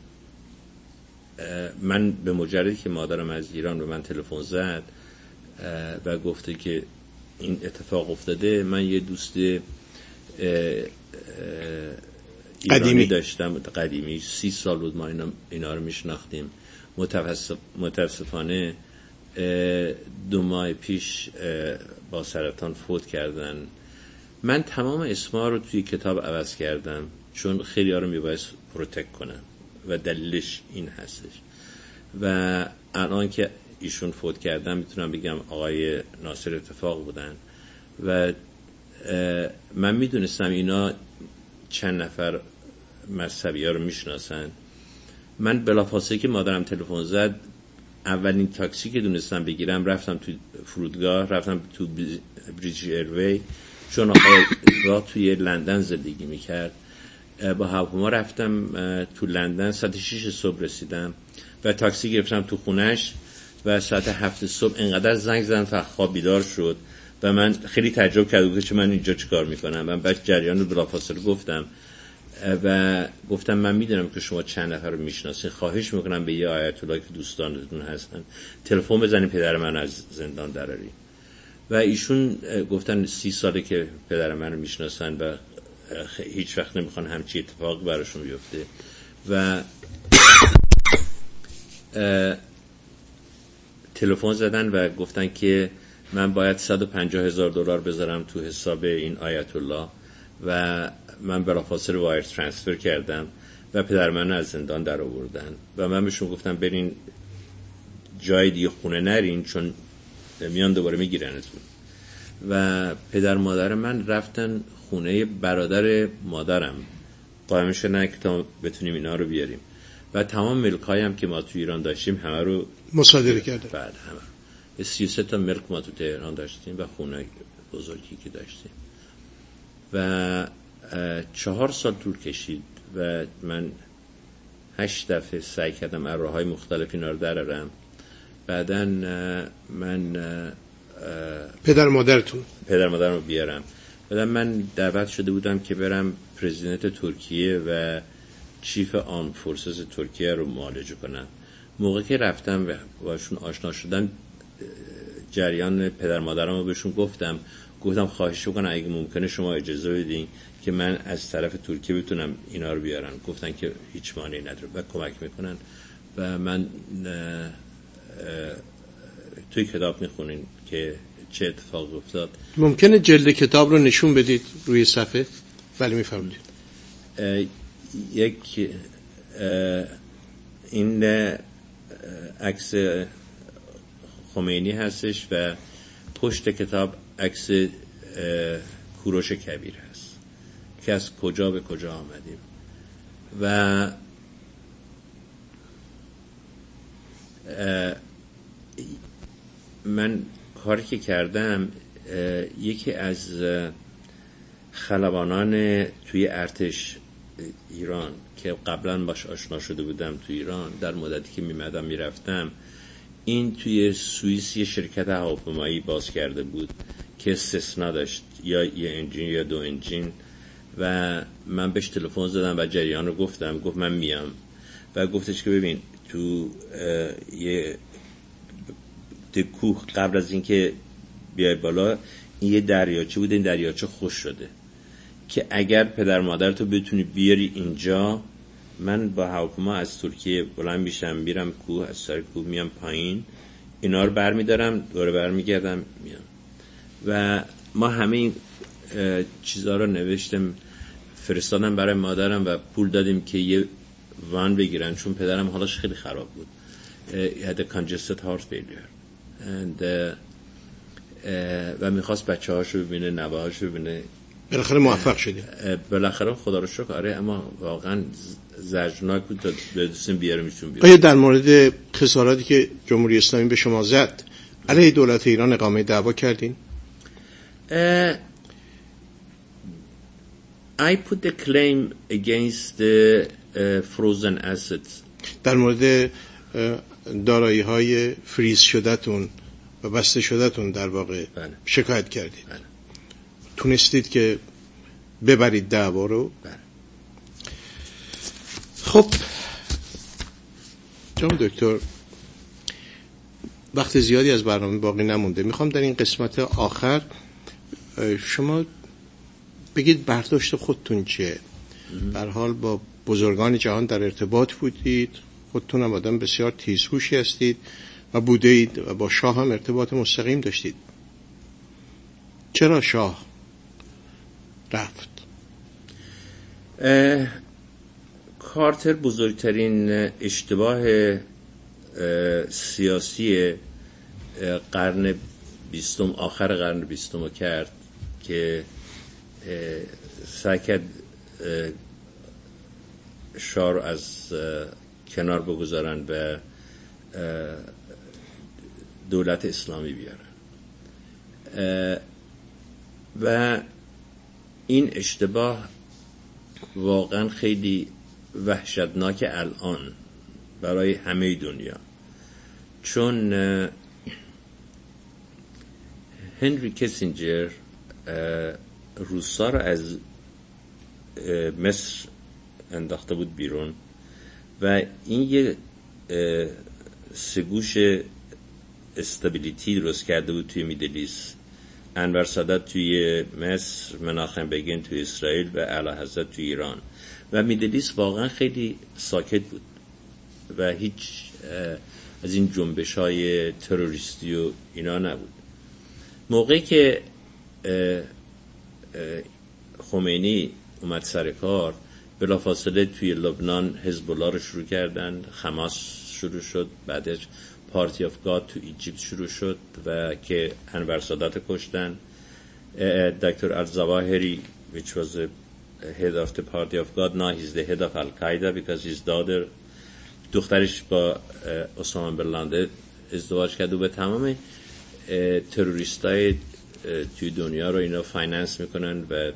من به مجردی که مادرم از ایران به من تلفن زد و گفته که این اتفاق افتاده، من یه دوست ایرانی داشتم قدیمی، 30 سال بود ما اینا رو میشناختیم. متاسفانه 2 ماه پیش با سرطان فوت کردن. من تمام اسما رو توی کتاب عوض کردم چون خیلی ها رو میبایست پروتکت کنم و دلیلش این هستش. و الان که ایشون فوت کردن میتونم بگم آقای ناصر اتفاق بودن و من میدونستم اینا چند نفر مذهبی ها رو میشناسن. من بلافاصله که مادرم تلفن زد، اولین تاکسی که دونستم بگیرم رفتم تو فرودگاه، رفتم تو بریتیش ایروی، چون آقای توی لندن زندگی میکرد. با هواپیما رفتم تو لندن، ساعت 6 صبح رسیدم و تاکسی گرفتم تو خونش و ساعت 7 صبح انقدر زنگ زدن تا خواب بیدار شد و من خیلی تعجب کردم که من اینجا چیکار میکنم. من بعد جریان رو بلافاصله گفتم و گفتم من میدونم که شما چند نفر رو میشناسین، خواهش میکنم به یه آیت الله که دوستانتون هستن تلفن بزنین پدر من از زندان دراری. و ایشون گفتن 30 ساله که پدر من رو میشناسن و هیچ وقت نمیخوان همچی اتفاق براشون بیفته. و تلفن زدن و گفتن که من باید $150,000 بذارم تو حساب این آیت الله و من بلافاصله وایر ترانسفر کردم و پدر من از زندان در آوردن و من بهشون گفتم برین جای دیگه خونه نرین چون میان دوباره میگیرنتون. و پدر مادر من رفتن خونه برادر مادرم قائم شدن که تا بتونیم اینا رو بیاریم و تمام ملکایی هم که ما تو ایران داشتیم همه رو مصادره کردن. بعد همه 33 تا ملک ما تو تهران داشتیم و خونه بزرگی که داشتیم و 4 سال طول کشید و من 8 دفعه سعی کردم از راه‌های مختلف اینا رو درارم. بعدن من پدر مادرم رو بیارم. بعدن من دعوت شده بودم که برم پرزیدنت ترکیه و چیف آن فورسز ترکیه رو معالجه کنم. موقع که رفتم و باشون آشنا شدم جریان پدر مادرم رو بهشون گفتم خواهش میکنم اگه ممکنه شما اجازه بدین که من از طرف ترکیه بتونم اینا رو بیارن. گفتن که هیچ مانعی نداره و کمک میکنن و من توی کتاب میخونین که چه اتفاق افتاد. ممکنه جلد کتاب رو نشون بدید روی صفحه؟ بله میفرمایید. یک این عکس خمینی هستش و پشت کتاب عکس کوروش کبیر هست که از کجا به کجا آمدیم. و من کاری که کردم، یکی از خلبانان توی ارتش ایران که قبلا باش آشنا شده بودم توی ایران در مدتی که میمدم میرفتم، این توی سوئیس یه شرکت هواپیمایی باز کرده بود که استثنا داشت، یا یه انجین یا 2 انجین. و من بهش تلفن زدم و جریان رو گفتم. گفت من میام و گفتش که ببین تو یه کوه قبل از اینکه بیای بالا این یه دریاچه بود، این دریاچه خوش شده که اگر پدر مادر تو بتونی بیاری اینجا، من با هواپیما از ترکیه بلند میشم میرم کوه، از سر کوه میام پایین، اینا رو برمیدارم دوباره برمیگردم میام. و ما همه این چیزها رو نوشتم فرستادم برای مادرم و پول دادیم که یه وان بگیرن چون پدرم حالش خیلی خراب بود. had a congested heart failure و میخواست بچه هاشو ببینه، نوه هاشو ببینه بالاخره موفق شدیم. بالاخره خدا رو شکر. آره، اما واقعا زجرناک بود تا بدوستیم بیارمشون بیرون. آیا در مورد خساراتی که جمهوری اسلامی به شما زد علیه دولت ایران اقامه دعوا کردین؟ I put the claim against the frozen assets. در مورد دارایی های فریز شده‌تون و بسته شده‌تون در واقع بله. شکایت کردید. بله. تونستید که ببرید دعوا رو؟ بله. خب جناب دکتر، وقت زیادی از برنامه باقی نمونده. میخوام در این قسمت آخر شما بگید برداشت خودتون چیه؟ به هر حال با بزرگان جهان در ارتباط بودید، خودتون هم آدم بسیار تیزهوشی هستید و بودید و با شاه هم ارتباط مستقیم داشتید. چرا شاه رفت؟ کارتر بزرگترین اشتباه سیاسی قرن 20، آخر قرن 20 کرد که سعی کرد شاه رو از کنار بگذارن و دولت اسلامی بیارن و این اشتباه واقعا خیلی وحشتناک الان برای همه دنیا، چون هنری کیسینجر روسا رو از مصر انداخته بود بیرون و این یه سگوش استابیلیتی درست کرده بود توی میدلیست. انور سادات توی مصر، مناخم بگین توی اسرائیل و اعلیحضرت توی ایران و میدلیست واقعا خیلی ساکت بود و هیچ از این جنبش های تروریستی و اینا نبود. موقعی که خمینی اومد سر کار، بلافاصله توی لبنان حزب الله رو شروع کردن، حماس شروع شد، بعدش پارتی آف گاد تو ایجیپت شروع شد و که انور سادات کشتن. دکتر الظواهری which was the head of the party of God, now he's the head of Al-Qaeda because his daughter، دخترش با اسامه بن لادن ازدواج کرد و به تمام تروریستای توی دنیا رو اینا فایننس میکنن و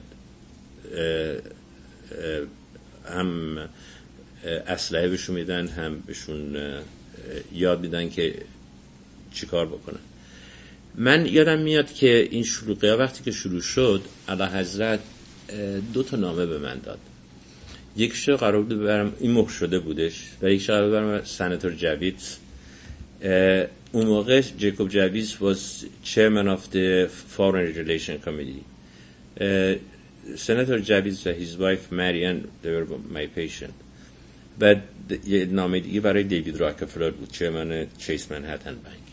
هم اسلحه بهشون میدن، هم بهشون یاد میدن که چی کار بکنن. من یادم میاد که این شلوغی ها وقتی که شروع شد، اعلیحضرت 2 نامه به من داد. یکیش قرار بود ببرم، این مهر شده بودش، و یکیش قرار بود ببرم سناتور جاویدز. اون موقع جیکوب جاویدز was chairman of the foreign relation committee. Senator Javids و his wife Marian, they were my patient. بعد یه نامه دیگه برای دیوید راکفلر بود، چیرمن چیس منهتن بانک.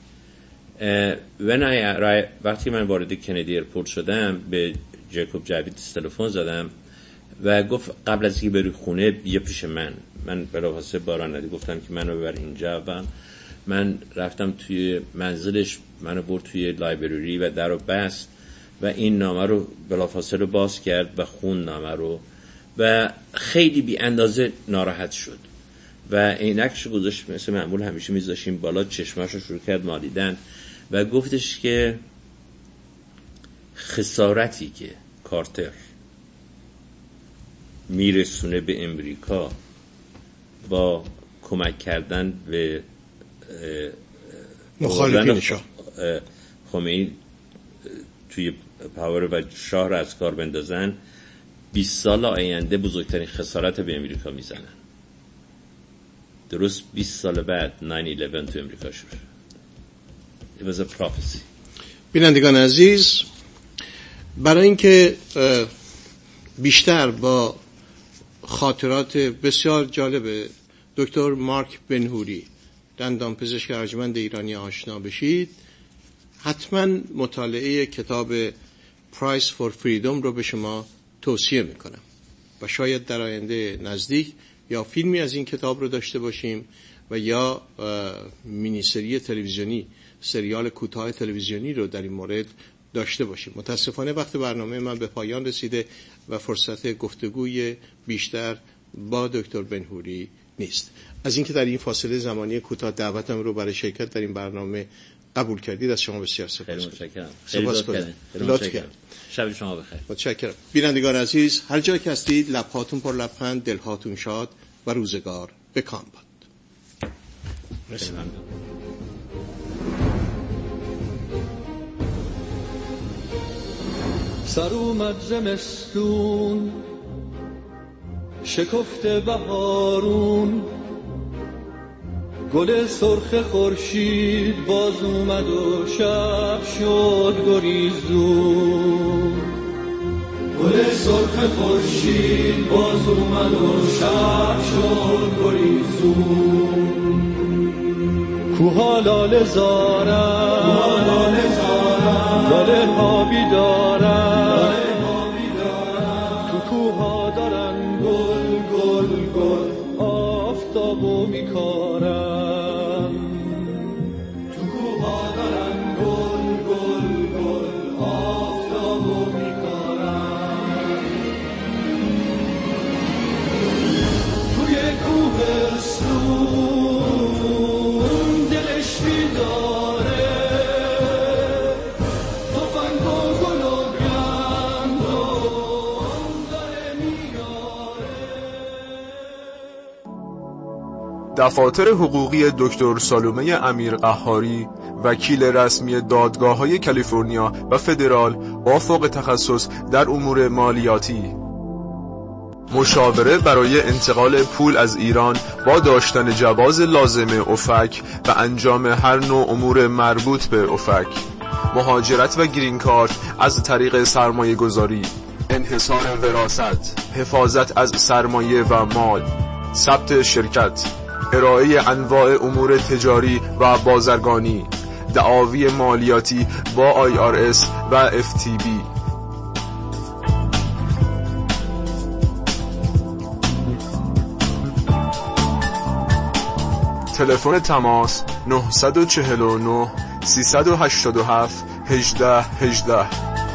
وقتی من وارد کندی ایرپورت شدم، به جیکوب جاویدز تلفن زدم و گفت قبل از اینکه بری خونه بیا پیش من. من بلافاصله باران ندی گفتم که منو ببر اینجا و من رفتم توی منزلش، منو برد توی لایبرری و درو بست و این نامه رو بلافاصله باز کرد و خون نامه رو و خیلی بی اندازه ناراحت شد و عینکش گذاشت مثل معمول همیشه میذاشیم بالا، چشماشو شروع کرد مالیدن و گفتش که خسارتی که کارتر میرسونه به امریکا با کمک کردن به مخالفین شاه خمینی توی پاور و شاه رو از کار بندازن، 20 سال آینده بزرگترین خسارت به امریکا میزنن. درست 20 سال بعد 9/11 تو امریکا شد. It was a prophecy. بینندگان عزیز، برای اینکه بیشتر با خاطرات بسیار جالب دکتر مارک بنهوری، دندانپزشک ارجمند ایرانی آشنا بشید، حتما مطالعه کتاب Price for Freedom رو به شما توصیه میکنم و شاید در آینده نزدیک یا فیلمی از این کتاب رو داشته باشیم و یا مینی سری تلویزیونی، سریال کوتاه تلویزیونی رو در این مورد داشته باشیم. متاسفانه وقت برنامه من به پایان رسیده و فرصت گفتگوی بیشتر با دکتر بنهوری نیست. از اینکه در این فاصله زمانی کوتاه دعوتم رو برای شرکت در این برنامه قبول کردید از شما بسیار سپاسگزارم. متشکرم. شب شما بخیر. متشکرم. بینندگان عزیز، هر جا که هستید لب‌هاتون پر لبخند، دل‌هاتون شاد و روزگار به کام باد. سر اومد زمستون، شکفته بهارون، گل سرخ خورشید باز اومد و شب شد گریزون. گل سرخ خورشید باز اومد و شب شد گریزون. کوها لاله زارن، لاله ها بیدارن، تو کوها دارن گل گل گل آفتابو میکارن. تو کوها دارن گل گل گل آفتابو میکارن. توی کوهستون دلش بیداره، تفنگ و گل و گندم داره میاره. دفاتر حقوقی دکتر سالومه امیر قهاری، وکیل رسمی دادگاه‌های کالیفرنیا و فدرال با فوق تخصص در امور مالیاتی، مشاوره برای انتقال پول از ایران با داشتن جواز لازم افک و انجام هر نوع امور مربوط به افک، مهاجرت و گرین کارت از طریق سرمایه گذاری، انحصار وراثت، حفاظت از سرمایه و مال، ثبت شرکت، ارائه انواع امور تجاری و بازرگانی، دعاوی مالیاتی با IRS و FTB. تلفن تماس 949 387 1818.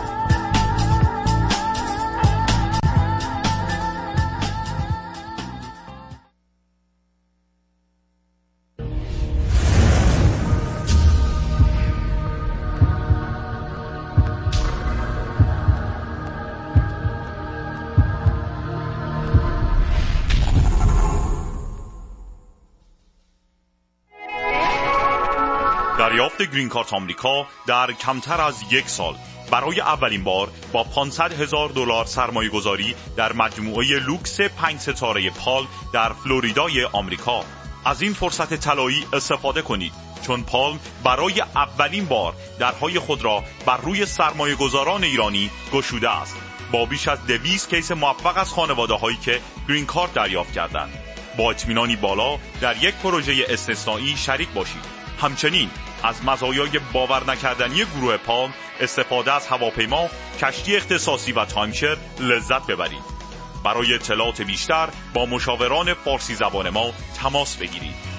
دریافت گرین کارت آمریکا در کمتر از 1 سال برای اولین بار با $500,000 سرمایه گذاری در مجموعه لوکس 5 ستاره پال در فلوریدای آمریکا. از این فرصت طلایی استفاده کنید، چون پالم برای اولین بار درهای خود را بر روی سرمایه گذاران ایرانی گشوده است، با بیش از 200 کیس موفق از خانواده هایی که گرین کارت دریافت کردند. با اطمینانی بالا در یک پروژه استثنایی شریک باشید. همچنین از مزایای باور نکردنی گروه پالم، استفاده از هواپیما، کشتی اختصاصی و تایمشر لذت ببرید. برای اطلاعات بیشتر با مشاوران فارسی زبان ما تماس بگیرید.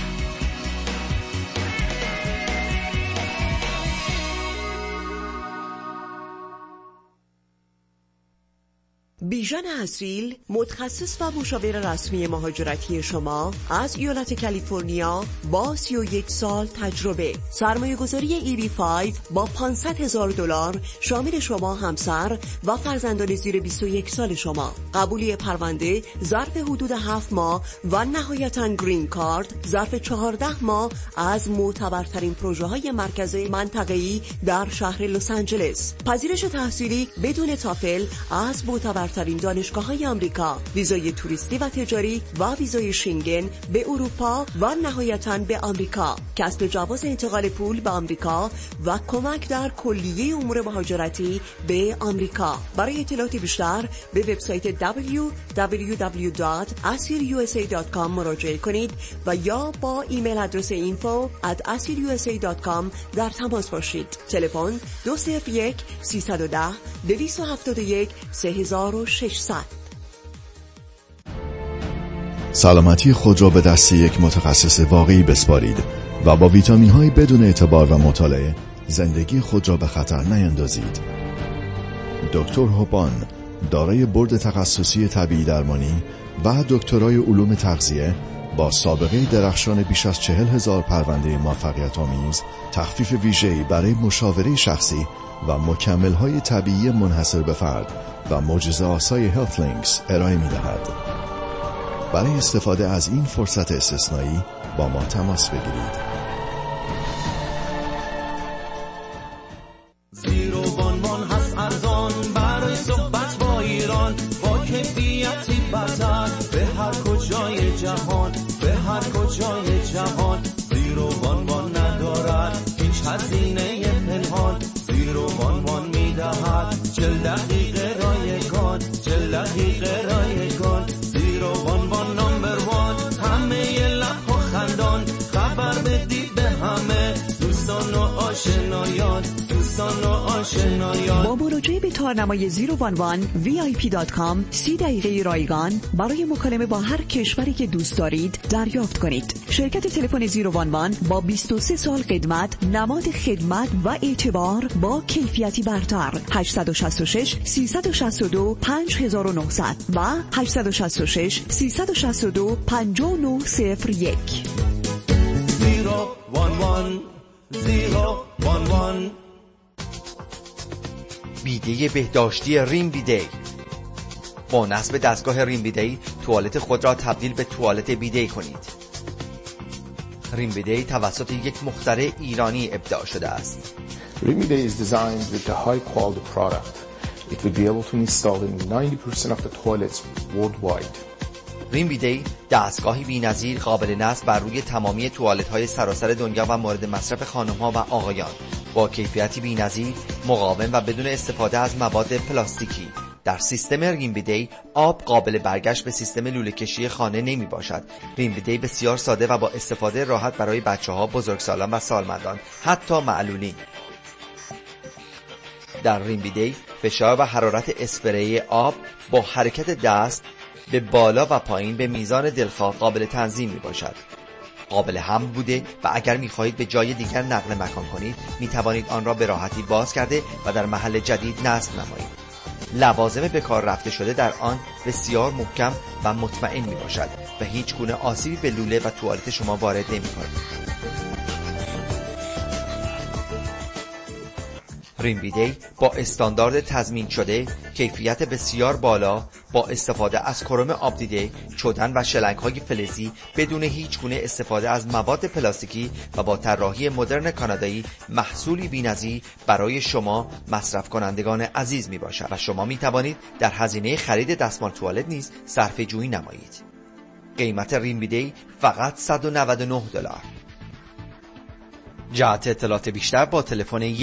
بیژن اسریل، متخصص و مشاور رسمی مهاجرتی شما از ایالت کالیفرنیا با 31 سال تجربه. سرمایه گذاری EB5 با $500,000 شامل شما، همسر و فرزندان زیر 21 سال شما. قبولی پرونده ظرف حدود 7 ماه و نهایتاً گرین کارت ظرف 14 ماه از معتبرترین پروژه های مرکزی منطقه‌ای در شهر لس آنجلس. پذیرش تحصیلی بدون تافل از معتبرترین دانشگاه‌های آمریکا، ویزای توریستی و تجاری و ویزای شنگن به اروپا و نهایتاً به آمریکا، کسب جواز انتقال پول به آمریکا و کمک در کلیه امور مهاجرتی به آمریکا. برای اطلاعات بیشتر به وبسایت www.asilusa.com مراجعه کنید و یا با ایمیل آدرس info@asilusa.com در تماس باشید. تلفن 201 310 271 3600. سلامتی خود را به دست یک متخصص واقعی بسپارید و با ویتامین‌های بدون اعتبار و مطالعه زندگی خود را به خطر نیندازید. دکتر هوبان دارای بورد تخصصی طبیعی درمانی و دکترای علوم تغذیه با سابقه درخشان بیش از 40,000 پرونده موفقیت آمیز، تخفیف ویژه‌ای برای مشاوره شخصی و مکمل‌های طبیعی منحصر به فرد و معجزه‌آسای هلت لینکس ارائه می‌دهد. برای استفاده از این فرصت استثنایی با ما تماس بگیرید. زیرو بانوان هست ارزان برای صحبت با ایران، با کیفیتی برتر به هر کجای جهان، به هر کجای جهان. زیرو بانوان ندارد هیچ هزینه پنهان، زیرو بانوان میدهد 40 دقیقه رایگان، 40 دقیقه رایگان. زیرو بانوان نامبر وان، همه لب و خندان، خبر بدی به همه دوستان و آشنایان، دوستان و آشنایان. با مراجعه به تارنمای 011 VIP.com 30 دقیقه رایگان برای مکالمه با هر کشوری که دوست دارید دریافت کنید. شرکت تلفن 011 با 23 سال خدمت، نماد خدمت و اعتبار با کیفیتی برتر. 866 362 5900 و 866 362 5901. 011 بیده بهداشتی ریم بیده. با نصب دستگاه ریم بیده توالت خود را تبدیل به توالت بیده کنید. ریم بیده توسط یک مخترع ایرانی ابداع شده است. Rim Bidet is designed with a high quality product. It will be able to install in 90% of the toilets worldwide. ریم بیده دستگاهی بی‌نظیر قابل نصب بر روی تمامی توالت‌های سراسر دنیا و مورد مصرف خانم‌ها و آقایان، با کیفیتی بی‌نظیر، مقاوم و بدون استفاده از مواد پلاستیکی. در سیستم ریم بیده آب قابل برگشت به سیستم لوله کشی خانه نمی باشد. ریم بیده بسیار ساده و با استفاده راحت برای بچه‌ها، بزرگسالان و سالمندان، حتی معلولین. در ریم بیده فشار و حرارت اسپری آب با حرکت دست به بالا و پایین به میزان دلخواه قابل تنظیم می باشد. قابل حمل بوده و اگر می خواهید به جای دیگر نقل مکان کنید می توانید آن را به راحتی باز کرده و در محل جدید نصب نمایید. لوازم به کار رفته شده در آن بسیار محکم و مطمئن می باشد و هیچ گونه آسیبی به لوله و توالت شما وارد نمی کند. ریم بیده با استاندارد تضمین شده، کیفیت بسیار بالا، با استفاده از کرم آب دیده، چدن و شلنگ‌های فلزی بدون هیچ گونه استفاده از مواد پلاستیکی و با طراحی مدرن کانادایی، محصولی بی‌نظیر برای شما مصرف کنندگان عزیز می باشد و شما می توانید در هزینه خرید دستمال توالت نیز صرفه جویی نمایید. قیمت ریم بیده فقط $199. جهت اطلاعات بیشتر با تلفن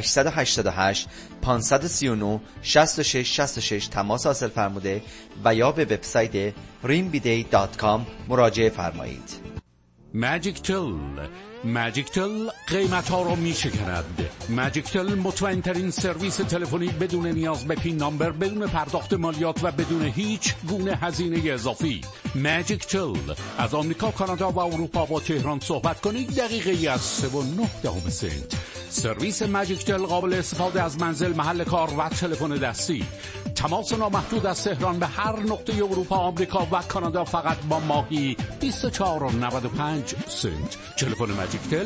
1-888-539-6666 تماس حاصل فرموده و یا به وبسایت rimbiday.com مراجعه فرمایید. ماجیک تل قیمت ها را می شکند. ماجیک تل مطمئن ترین سرویس تلفنی بدون نیاز به پین نامبر، بدون پرداخت مالیات و بدون هیچ گونه هزینه اضافی. ماجیک تل از آمریکا، کانادا و اروپا با تهران صحبت کنید دقیقه‌ای از 3.9 سنت. سرویس ماجیک تل قابل استفاده از منزل، محل کار و تلفن دستی. تماس نامحدود از تهران به هر نقطه اروپا، آمریکا و کانادا فقط با ماهی 24.95 سنت. تلفن ماجیک تل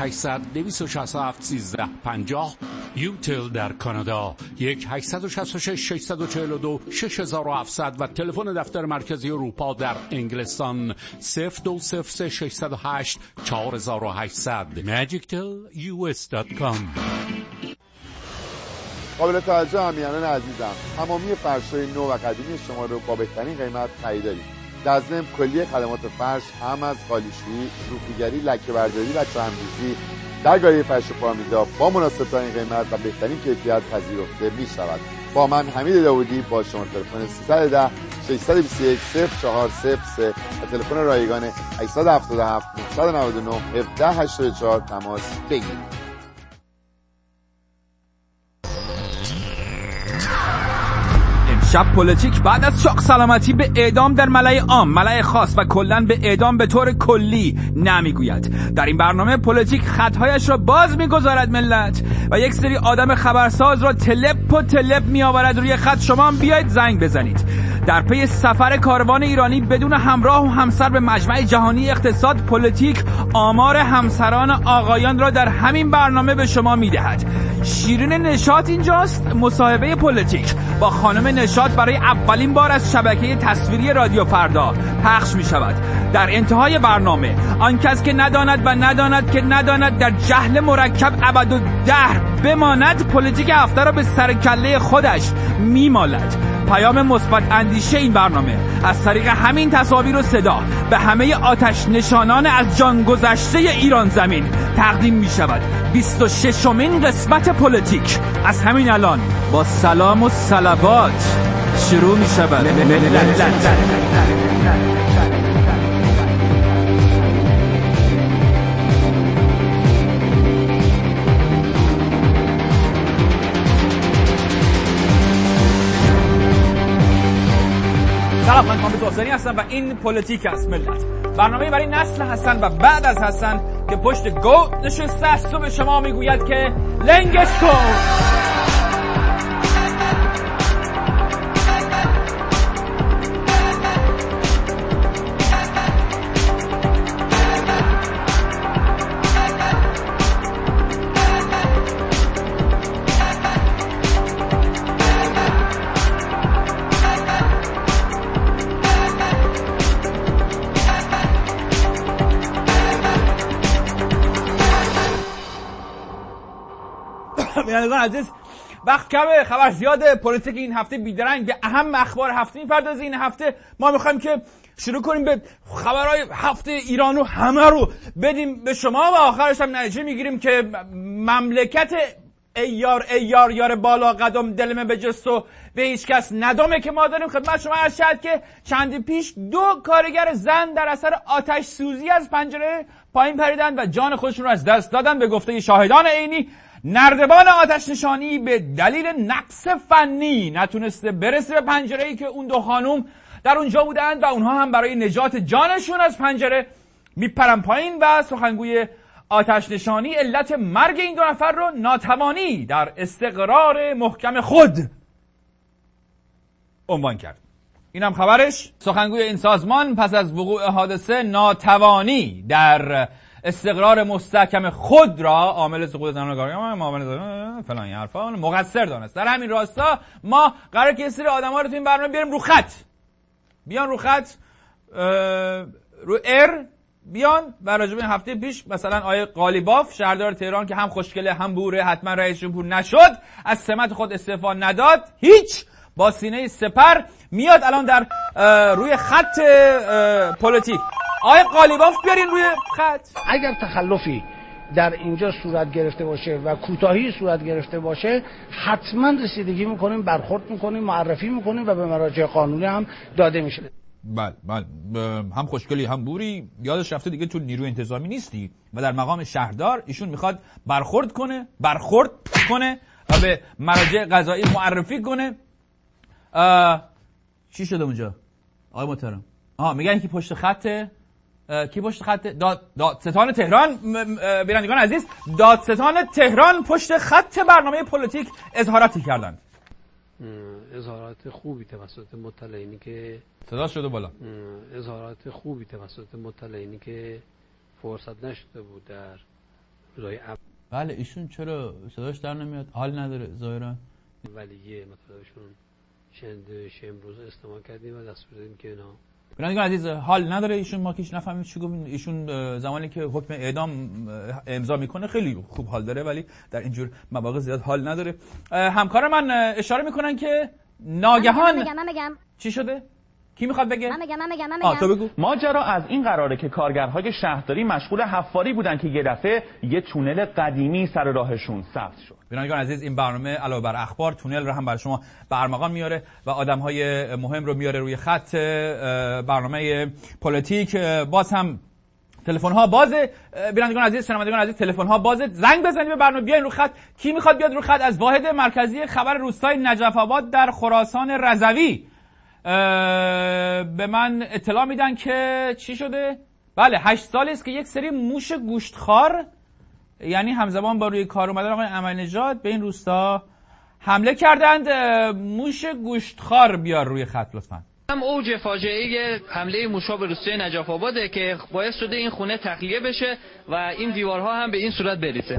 1-800-267-1350. یوتل در کانادا 1-866-642-6700 و تلفن دفتر مرکزی اروپا در انگلستان 02-608-4800. magictel.us.com. قابل توجه همیهنان عزیزم، تمامی فرش‌های نو و قدیمی شما رو با بهترین قیمت خریداریم. در ضمن کلیه خدمات فرش هم از قالیشویی، روفیگری، لکه‌برداری و چرم‌ریزی در گالری فرش پارمیدا با مناسب‌ترین قیمت و بهترین کیفیت پذیرفته می‌شود. با من حمید داودی با شما تلفن 310 621 0403 و تلفن رایگان 877 999 1784 تماس بگیرید. شب پلیتیک بعد از شاق سلامتی به اعدام در ملأ عام، ملأ خاص و کلاً به اعدام به طور کلی نمیگوید. در این برنامه پلیتیک خطهایش را باز میگذارد ملت و یک سری آدم خبرساز را تلپ و تلپ میآورد روی خط. شما هم بیایید زنگ بزنید. در پی سفر کاروان ایرانی بدون همراه و همسر به مجمع جهانی اقتصاد، پلیتیک آمار همسران آقایان را در همین برنامه به شما میدهد. شیرین نشاط اینجاست. مصاحبه پلیتیک با خانم نشاط برای اولین بار از شبکه تصویری رادیو فردا پخش می شود. در انتهای برنامه آن کس که نداند و نداند که نداند در جهل مرکب ابدالدهر بماند، پلیتیک هفته را به سر کله خودش میمالد. پیام مثبت اندیشه این برنامه از طریق همین تصاویر و صدا به همه آتش نشانان از جان گذشته ایران زمین تقدیم می شود. 26مین قسمت پلیتیک از همین الان با سلام و صلوات شروع می شود. سلام، من کامبیز حسینی هستم و این پلیتیک است ملت. برنامه برای نسل حسن و بعد از حسن که پشت گوت نشسته است و به شما میگوید که لنگش کن. بینندگان عزیز، وقت کمه، خبر زیاده. پلیتیک این هفته بیدرنگ به اهم اخبار هفته میپردازه. این هفته ما میخوایم که شروع کنیم به خبرهای هفته ایران رو همه رو بدیم به شما و آخرش هم نتیجه میگیریم که مملکت ایار یار بالا قدم دلمه به جست و به هیچ کس ندامه که ما داریم. خدمت شما عرض شد که چندی پیش 2 کارگر زن در اثر آتش سوزی از پنجره پایین پریدن و جان خودشون رو از دست دادن. به گفته شاهدان عینی، نردبان آتش نشانی به دلیل نقص فنی نتونسته برسه به پنجره‌ای که اون 2 خانم در اونجا بودند و اونها هم برای نجات جانشون از پنجره میپرن پایین و سخنگوی آتش نشانی علت مرگ این 2 نفر رو ناتوانی در استقرار محکم خود عنوان کرد. این هم خبرش. سخنگوی این سازمان پس از وقوع حادثه ناتوانی در استقرار مستحکم خود را عامل سقوط زنان کارگر معامله فلان حرفا مقصر دانست. در همین راستا ما قراره که سری آدم‌ها رو تو این برنامه بیاریم رو خط. بیان رو خط، رو بیان و راجع به هفته پیش مثلا آیه قالیباف شهردار تهران که هم خوشگله هم بوره، حتما رئیس جمهور نشد، از سمت خود استعفا نداد، هیچ، با سینه سپر میاد الان در روی خط پلیتیک. آیه قالیباف بیارین روی خط. اگر تخلفی در اینجا صورت گرفته باشه و کوتاهی صورت گرفته باشه، حتما رسیدگی میکنیم، برخورد میکنیم، معرفی میکنیم و به مراجع قانونی هم داده میشه. بله هم خوشگلی هم بوری، یادش رفته دیگه تو نیروی انتظامی نیستی و در مقام شهردار ایشون میخواد برخورد کنه و به مراجع قضایی معرفی کنه. چی شده اونجا آقای محترم؟ میگن که پشت خط کی پشت خط دادستان تهران. بینندگان عزیز، دادستان تهران پشت خط برنامه پلیتیک اظهاراتی کردند. اظهارات خوبی توسط مطلعینی که صدا شده بالا. اظهارات خوبی توسط مطلعینی که فرصت نشده بود در روزهای بله ایشون چرا صداش در نمیاد؟ حال نداره ظاهرا. ولی یه مطلبشون شنیدش امروز استماع کردیم و دستور دادیم که اینا بینندگان عزیز حال نداره ایشون. ما کیش نفهمیم چی گفت. ایشون زمانی که حکم اعدام امضا میکنه خیلی خوب حال داره، ولی در اینجور مواقع زیاد حال نداره. همکار من اشاره میکنن که ناگهان من بگم. چی شده؟ کی میخواد بگه؟ من بگم. تو بگو. ماجرا از این قراره که کارگرهای شهرداری مشغول حفاری بودن که یه دفعه یه تونل قدیمی سر راهشون سبز شد. بینندگان عزیز، این برنامه علاوه بر اخبار تونل رو هم برای شما برمغان میاره و آدم‌های مهم رو میاره روی خط. برنامه پلیتیک باز هم تلفن ها بازه. بینندگان عزیز، شنوندگان عزیز، تلفن ها بازه، زنگ بزنید به برنامه، بیاین رو خط. کی میخواد بیاد رو خط؟ از واحد مرکزی خبر روستای نجف آباد در خراسان رضوی به من اطلاع میدن که چی شده؟ بله 8 سالی است که یک سری موش گوشتخوار، یعنی همزمان با روی کار اومدن آقای احمدی‌نژاد، به این روستا حمله کردند. موش گوشتخوار بیار روی خط لطفاً. هم اوج فاجعه حمله موشا به روستای نجف آباده که باعث شده این خونه تخلیه بشه و این دیوارها هم به این صورت بریزه.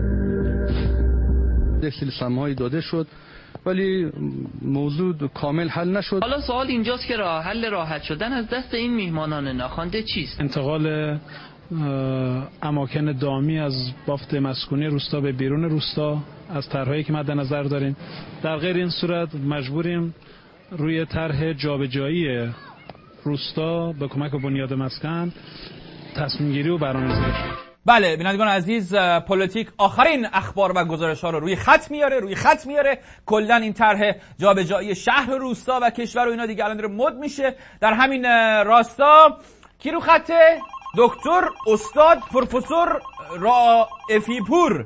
یک سری سماعی داده شد ولی موضوع کامل حل نشد. حالا سوال اینجاست که راه حل راحت شدن از دست این میهمانان ناخوانده چیست؟ انتقال اماکن دامی از بافت مسکونی روستا به بیرون روستا از طرحی که مد نظر داریم. در غیر این صورت مجبوریم روی طرح جابجایی روستا به کمک بنیاد مسکن تصمیم گیری و برنامه‌ریزی کنیم. بله بینندگان عزیز، پلیتیک آخرین اخبار و گزارش‌ها رو روی خط میاره. کلا این طرح جابجایی شهر روستا و کشور و اینا دیگه الان داره مد میشه. در همین راستا کی رو خطه؟ دکتر استاد پروفسور رائفی پور،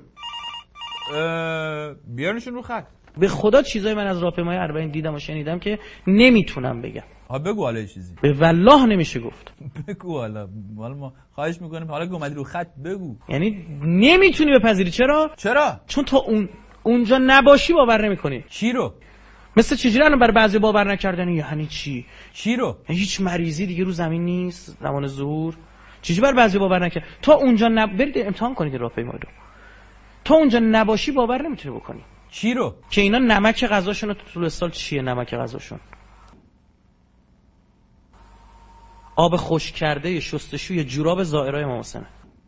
بیارنشون رو خط. به خدا چیزای من از راهپیمایی اربعین دیدم و شنیدم که نمیتونم بگم. بگو حالا چیزی. به والله نمیشه گفت. بگو حالا ما خواهش میکنیم، حالا که اومدی رو خط بگو. یعنی نمیتونی بپذیری. چرا؟ چون تو اونجا نباشی باور نمیکنی. چی رو؟ مثل چجوری الان برای بعضی باور نکردن یعنی چی رو؟ هیچ مریضی دیگه رو زمین نیست زمان ظهور. چجوری برای بعضی باور نکرد؟ تو اونجا برید امتحان کنید راهپیمایی رو. تو اونجا نباشی باور نمیتونی بکنی. چی رو؟ که اینا نمک غذاشون تو طول سال چیه؟ نمک غذاشون آب خشک کرده شستشوی جوراب زائرای امام حسین.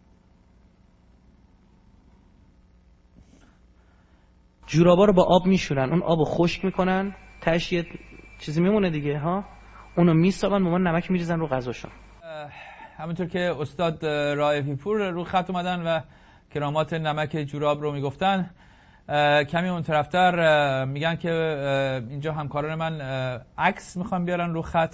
جورابا رو با آب میشورن، اون آبو خشک میکنن، تهش یه چیزی میمونه دیگه ها، اونو میسابن، با نمک میریزن رو غذاشون. همونطور که استاد رائفی پور رو خط اومدن و کرامات نمک جوراب رو میگفتن، کمی اون طرفتر میگن که اینجا همکاران من عکس میخوان بیارن رو خط.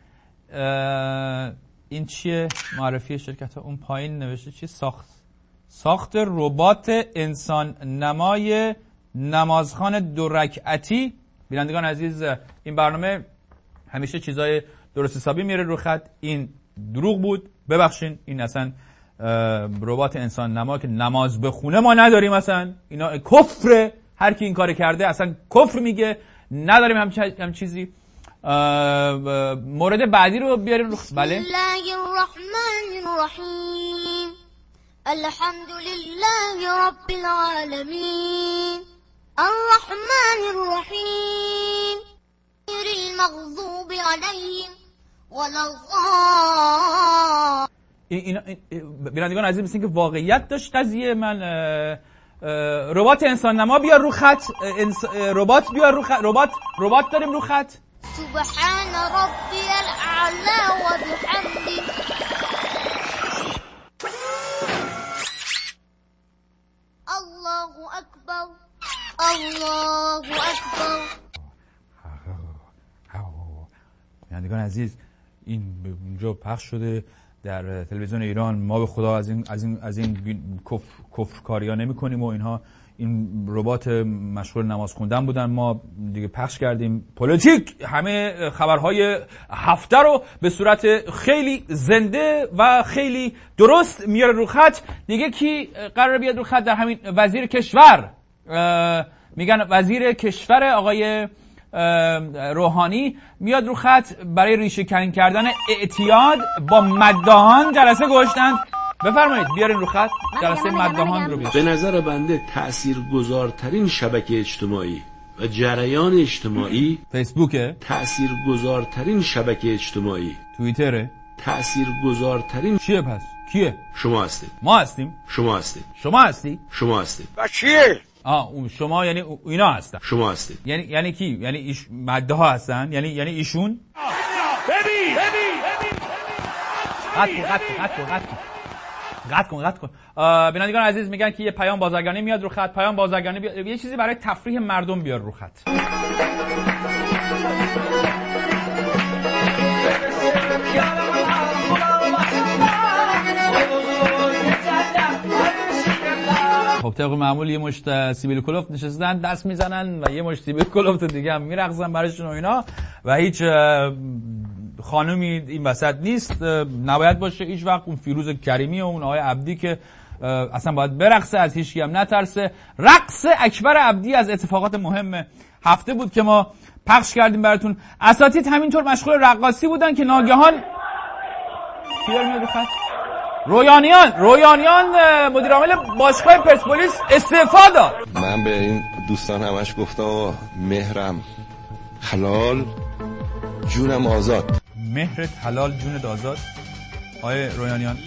این چیه؟ معرفی شرکت ها. اون پایین نوشته چی؟ ساخت ربات انسان نمای نمازخوان 2 رکعتی. بینندگان عزیز، این برنامه همیشه چیزای درست حسابی میره رو خط. این دروغ بود، ببخشین. این اصلا ربات انسان نما که نماز بخونه ما نداریم، اصلا اینا کفره. هر کی این کار کرده اصلا کفر میگه، نداریم هم چیزی. مورد بعدی رو بیاریم رو. بله. بسم الله الرحمن الرحیم الحمد لله رب العالمین الرحمن الرحیم غیر المغضوب علیهم ولا الضالین. بینندگان عزیز، مثل اینکه واقعیت داشت قضیه. من ربات انسان نما بیار رو خط. ربات بیار رو خط. ربات داریم رو خط. سبحان ربی الاعلی و بحمده. الله اکبر الله اکبر. بینندگان عزیز، این به اونجا پخش شده در تلویزیون ایران. ما به خدا از این کفرکاری‌ها نمی‌کنیم و اینها. این ربات مشغول نماز خوندن بودن، ما دیگه پخش کردیم. پلیتیک همه خبرهای هفته رو به صورت خیلی زنده و خیلی درست میاره رو خط. دیگه کی قراره بیاد رو خط؟ در همین وزیر کشور، میگن وزیر کشور آقای روحانی میاد رو خط برای ریشه کنی کردن اعتیاد با مداهان. جلسه گذاشتند. بفرمایید بیارین رو خط جلسه مداهان رو بیارین. به نظر بنده تاثیرگذارترین شبکه اجتماعی و جریان اجتماعی فیسبوکه. تاثیرگذارترین شبکه اجتماعی توییتره. تاثیرگذارترین چیه پس؟ کیه؟ شما هستید. ما هستیم. شما هستید. شما هستی؟ شما هستید. و چیه؟ اون شما یعنی اینا هستن. شما هستید. یعنی کی؟ یعنی ماده ها هستن؟ یعنی ایشون؟ ببین قطع کن. بینندگان عزیز، میگن که یه پیام بازرگانی میاد رو خط. پیام بازرگانی یه چیزی برای تفریح مردم بیار رو خط. خب طبق معمول یه مشت سیبیل کلوفت نشستن دست میزنن و یه مشت سیبیل کلوفت دیگه هم میرقصن براشون و اینا و هیچ خانومی این وسط نیست. نباید باشه هیچ وقت اون فیروز کریمی و اون آقای عبدی که اصلا باید برقصه، از هیچ کی هم نترسه. رقص اکبر عبدی از اتفاقات مهم هفته بود که ما پخش کردیم براتون. اساتید همینطور مشغول رقاصی بودن که ناگهان رویانیان مدیر عامل باشگاه پرسپولیس استعفا داد. من به این دوستان همش گفتم مهرم حلال جونم آزاد. مهرت حلال جونت آزاد. آقای رویانیان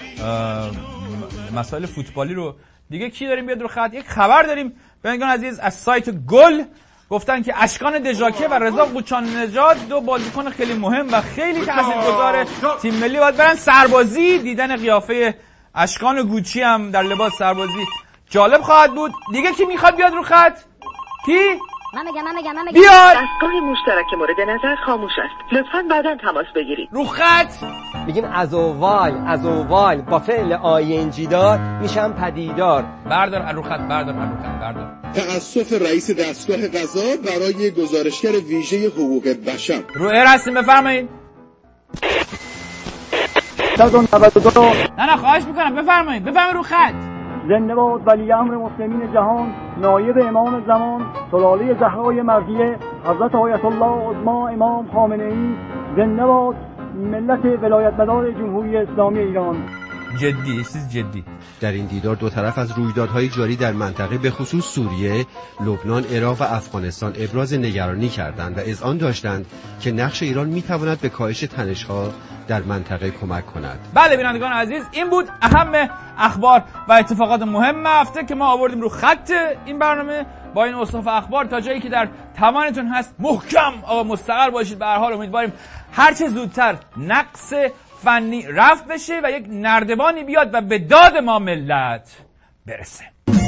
مسائل فوتبالی رو دیگه کی داریم بیاد رو خط؟ یک خبر داریم بینگان عزیز از سایت گل گفتن که اشکان دژاکه و رضا قوچان نژاد دو بازیکن خیلی مهم و خیلی تاثیرگذار تیم ملی باید برن سربازی. دیدن قیافه اشکان و گوچی هم در لباس سربازی جالب خواهد بود. دیگه کی میخواد بیاد رو خط؟ کی؟ من میگم بیاد. دستگاه مشترک مورد نظر خاموش است، لطفاً بعداً تماس بگیرید. رو خط میگیم از اوال با فعل آینجی دار میشن پدیدار. بردار رو خط بردار. تأسف رئیس دستگاه قضا برای گزارشگر ویژه حقوق بشر. رو ایر هستیم بفرمایید. 192 نه خواهش میکنم بفرمایید رو خط. زنده باد ولی امر مسلمین جهان، نایب امام زمان، سلاله زهرای مرضیه، حضرت آیت الله عظما امام خامنه ای. زنده باد ملت ولایت مدار جمهوری اسلامی ایران. جدی در این دیدار دو طرف از رویدادهای جاری در منطقه به خصوص سوریه، لبنان، عراق و افغانستان ابراز نگرانی کردند و اذعان داشتند که نقش ایران میتواند به کاهش تنش‌ها در منطقه کمک کند. بله بینندگان عزیز، این بود اهم اخبار و اتفاقات مهم هفته که ما آوردیم رو خط این برنامه با این اوصاف اخبار تا جایی که در توانتون هست محکم مستقر باشید. به هر حال امیدواریم هر چه زودتر نقص فنی رفت بشه و یک نردبانی بیاد و به داد ما ملت برسه.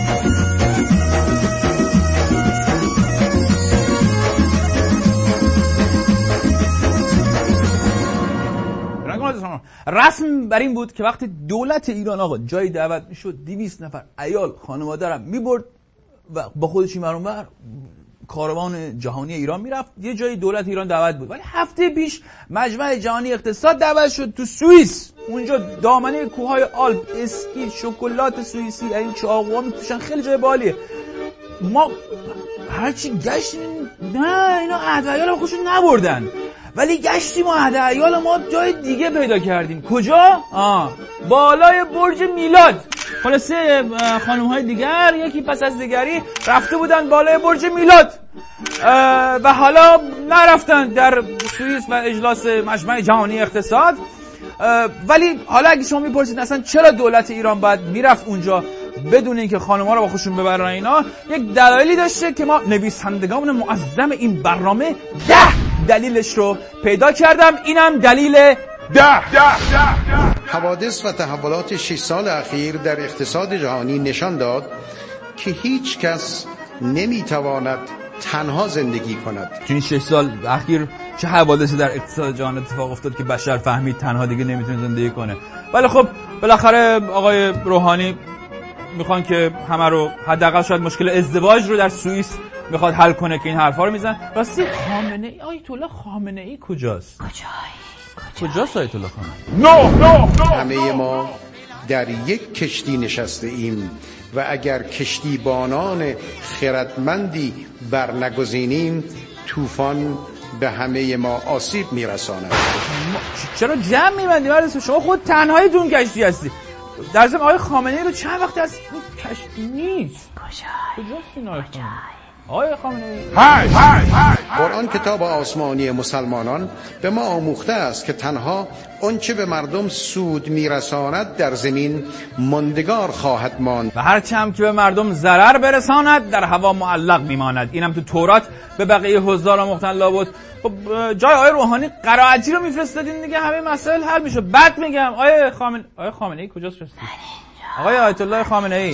رسم بر این بود که وقتی دولت ایران آقا جای دعوت میشد 200 نفر عیال خانواده‌ام میبرد و با خودش این برون کاروان جهانی ایران میرفت. یه جایی دولت ایران دعوت بود، ولی هفته پیش مجمع جهانی اقتصاد دعوت شد تو سوئیس. اونجا دامنه کوههای آلپ، اسکی، شکلات سوئیسی، این چاقوها میپوشن، خیلی جای بالیه. ما هرچی گشتیم نه اینا عهد عیال خودشون نبردن، ولی گشتیم و عهد عیال ما جای دیگه پیدا کردیم. کجا؟ بالای برج میلاد. خلاصه خانم‌های دیگر یکی پس از دیگری رفته بودن بالای برج میلاد و حالا نرفتن در سوئیس و اجلاس مجمع جهانی اقتصاد. ولی حالا اگه شما میپرسید اصلا چرا دولت ایران باید میرفت اونجا بدون اینکه خانم‌ها رو با خودشون ببرن اینا، یک دلایلی داشته که ما نویسندگان معظم این برنامه 10 دلیلش رو پیدا کردم. اینم دلیل 10. حوادث و تحولات 6 سال اخیر در اقتصاد جهانی نشان داد که هیچ کس نمیتواند تنها زندگی کند. تو این 6 سال اخیر چه حوادثی در اقتصاد جهان اتفاق افتاد که بشر فهمید تنها دیگه نمیتونه زندگی کنه. ولی خب بالاخره آقای روحانی میخوان که همه رو، حداقل شاید مشکل ازدواج رو در سوئیس میخواد حل کنه که این حرفا رو میزنن. راستی خامنه ای، آیت الله خامنه ای کجاست؟ کجاست آیت الله خامنه؟ همه ما در یک کشتی نشسته ایم و اگر کشتیبانان خردمندی برنگزینیم طوفان به همه ما آسیب میرساند. چرا جمع میبندی؟ شما خود تنهاییتون کشتی هستی. در ضمن آقای خامنه ای رو چند وقت از این کشتی نیست. کجاست این آقای خامنه ای؟ قرآن کتاب آسمانی مسلمانان به ما آموخته است که تنها آنچه به مردم سود میرساند در زمین ماندگار خواهد ماند و هر چم که به مردم ضرر برساند در هوا معلق میماند. اینم تو تورات به بقیه حضار آموختن لابد. خب جای آقای روحانی قرائتی رو میفرستادین دیگه همه مسائل حل میشه. بعد میگم آقای خامنه ای کجاست رسید؟ آقای آیت الله خامنه ای.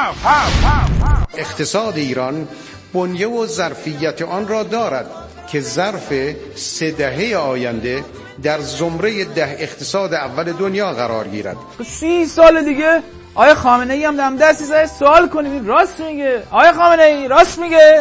اقتصاد ایران بنیه و ظرفیت آن را دارد که ظرف 3 دهه آینده در زمره 10 اقتصاد اول دنیا قرار گیرد. 30 سال دیگه آقای خامنه ای هم دم دستی زده سوال کنیم راست میگه. آقای خامنه ای راست میگه.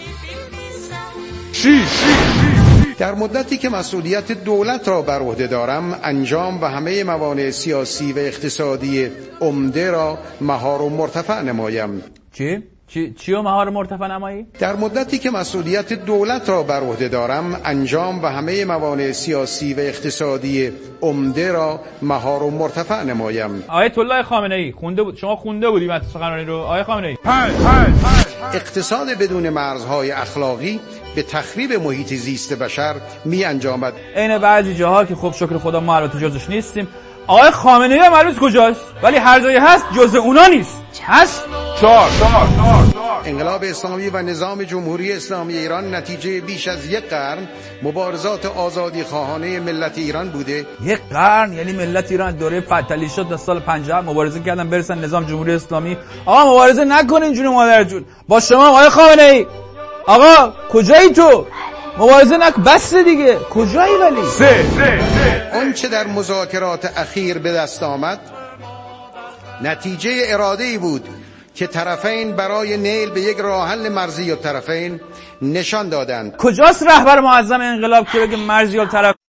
در مدتی که مسئولیت دولت را بر عهده دارم انجام و همه موانع سیاسی و اقتصادی عمده را مهار و مرتفع نمایم. چی و مهار مرتفع نمایی؟ در مدتی که مسئولیت دولت را بر عهده دارم انجام و همه موانع سیاسی و اقتصادی عمده را مهار و مرتفع نمایم. آیت الله خامنه ای شما خونده بودی متن سخنرانی رو آقای خامنه ای؟ اقتصاد بدون مرزهای اخلاقی به تخریب محیط زیست بشر می انجامد. عین بعضی جاها که خب شکر خدا ما البته جزش نیستیم. آقای خامنه ای هم معلوم کجاست ولی هر جایی هست جز اونا نیست. هست؟ انقلاب اسلامی و نظام جمهوری اسلامی ایران نتیجه بیش از یک قرن مبارزات آزادی خواهانه ملت ایران بوده. یک قرن یعنی ملت ایران دوره فتحعلی شد تا سال 50 مبارزه کردن برسن نظام جمهوری اسلامی. آقا مبارزه نکنین جون مادر جون با شما آقای خامنه ای. آقا کجایی تو؟ مبارزه بس دیگه. کجایی ولی؟ آنچه در مذاکرات اخیر به دست آمد نتیجه اراده‌ای بود که طرفین برای نیل به یک راه حل مرزی الطرفین نشان دادند. کجاست رهبر معظم انقلاب که بگه مرزی الطرف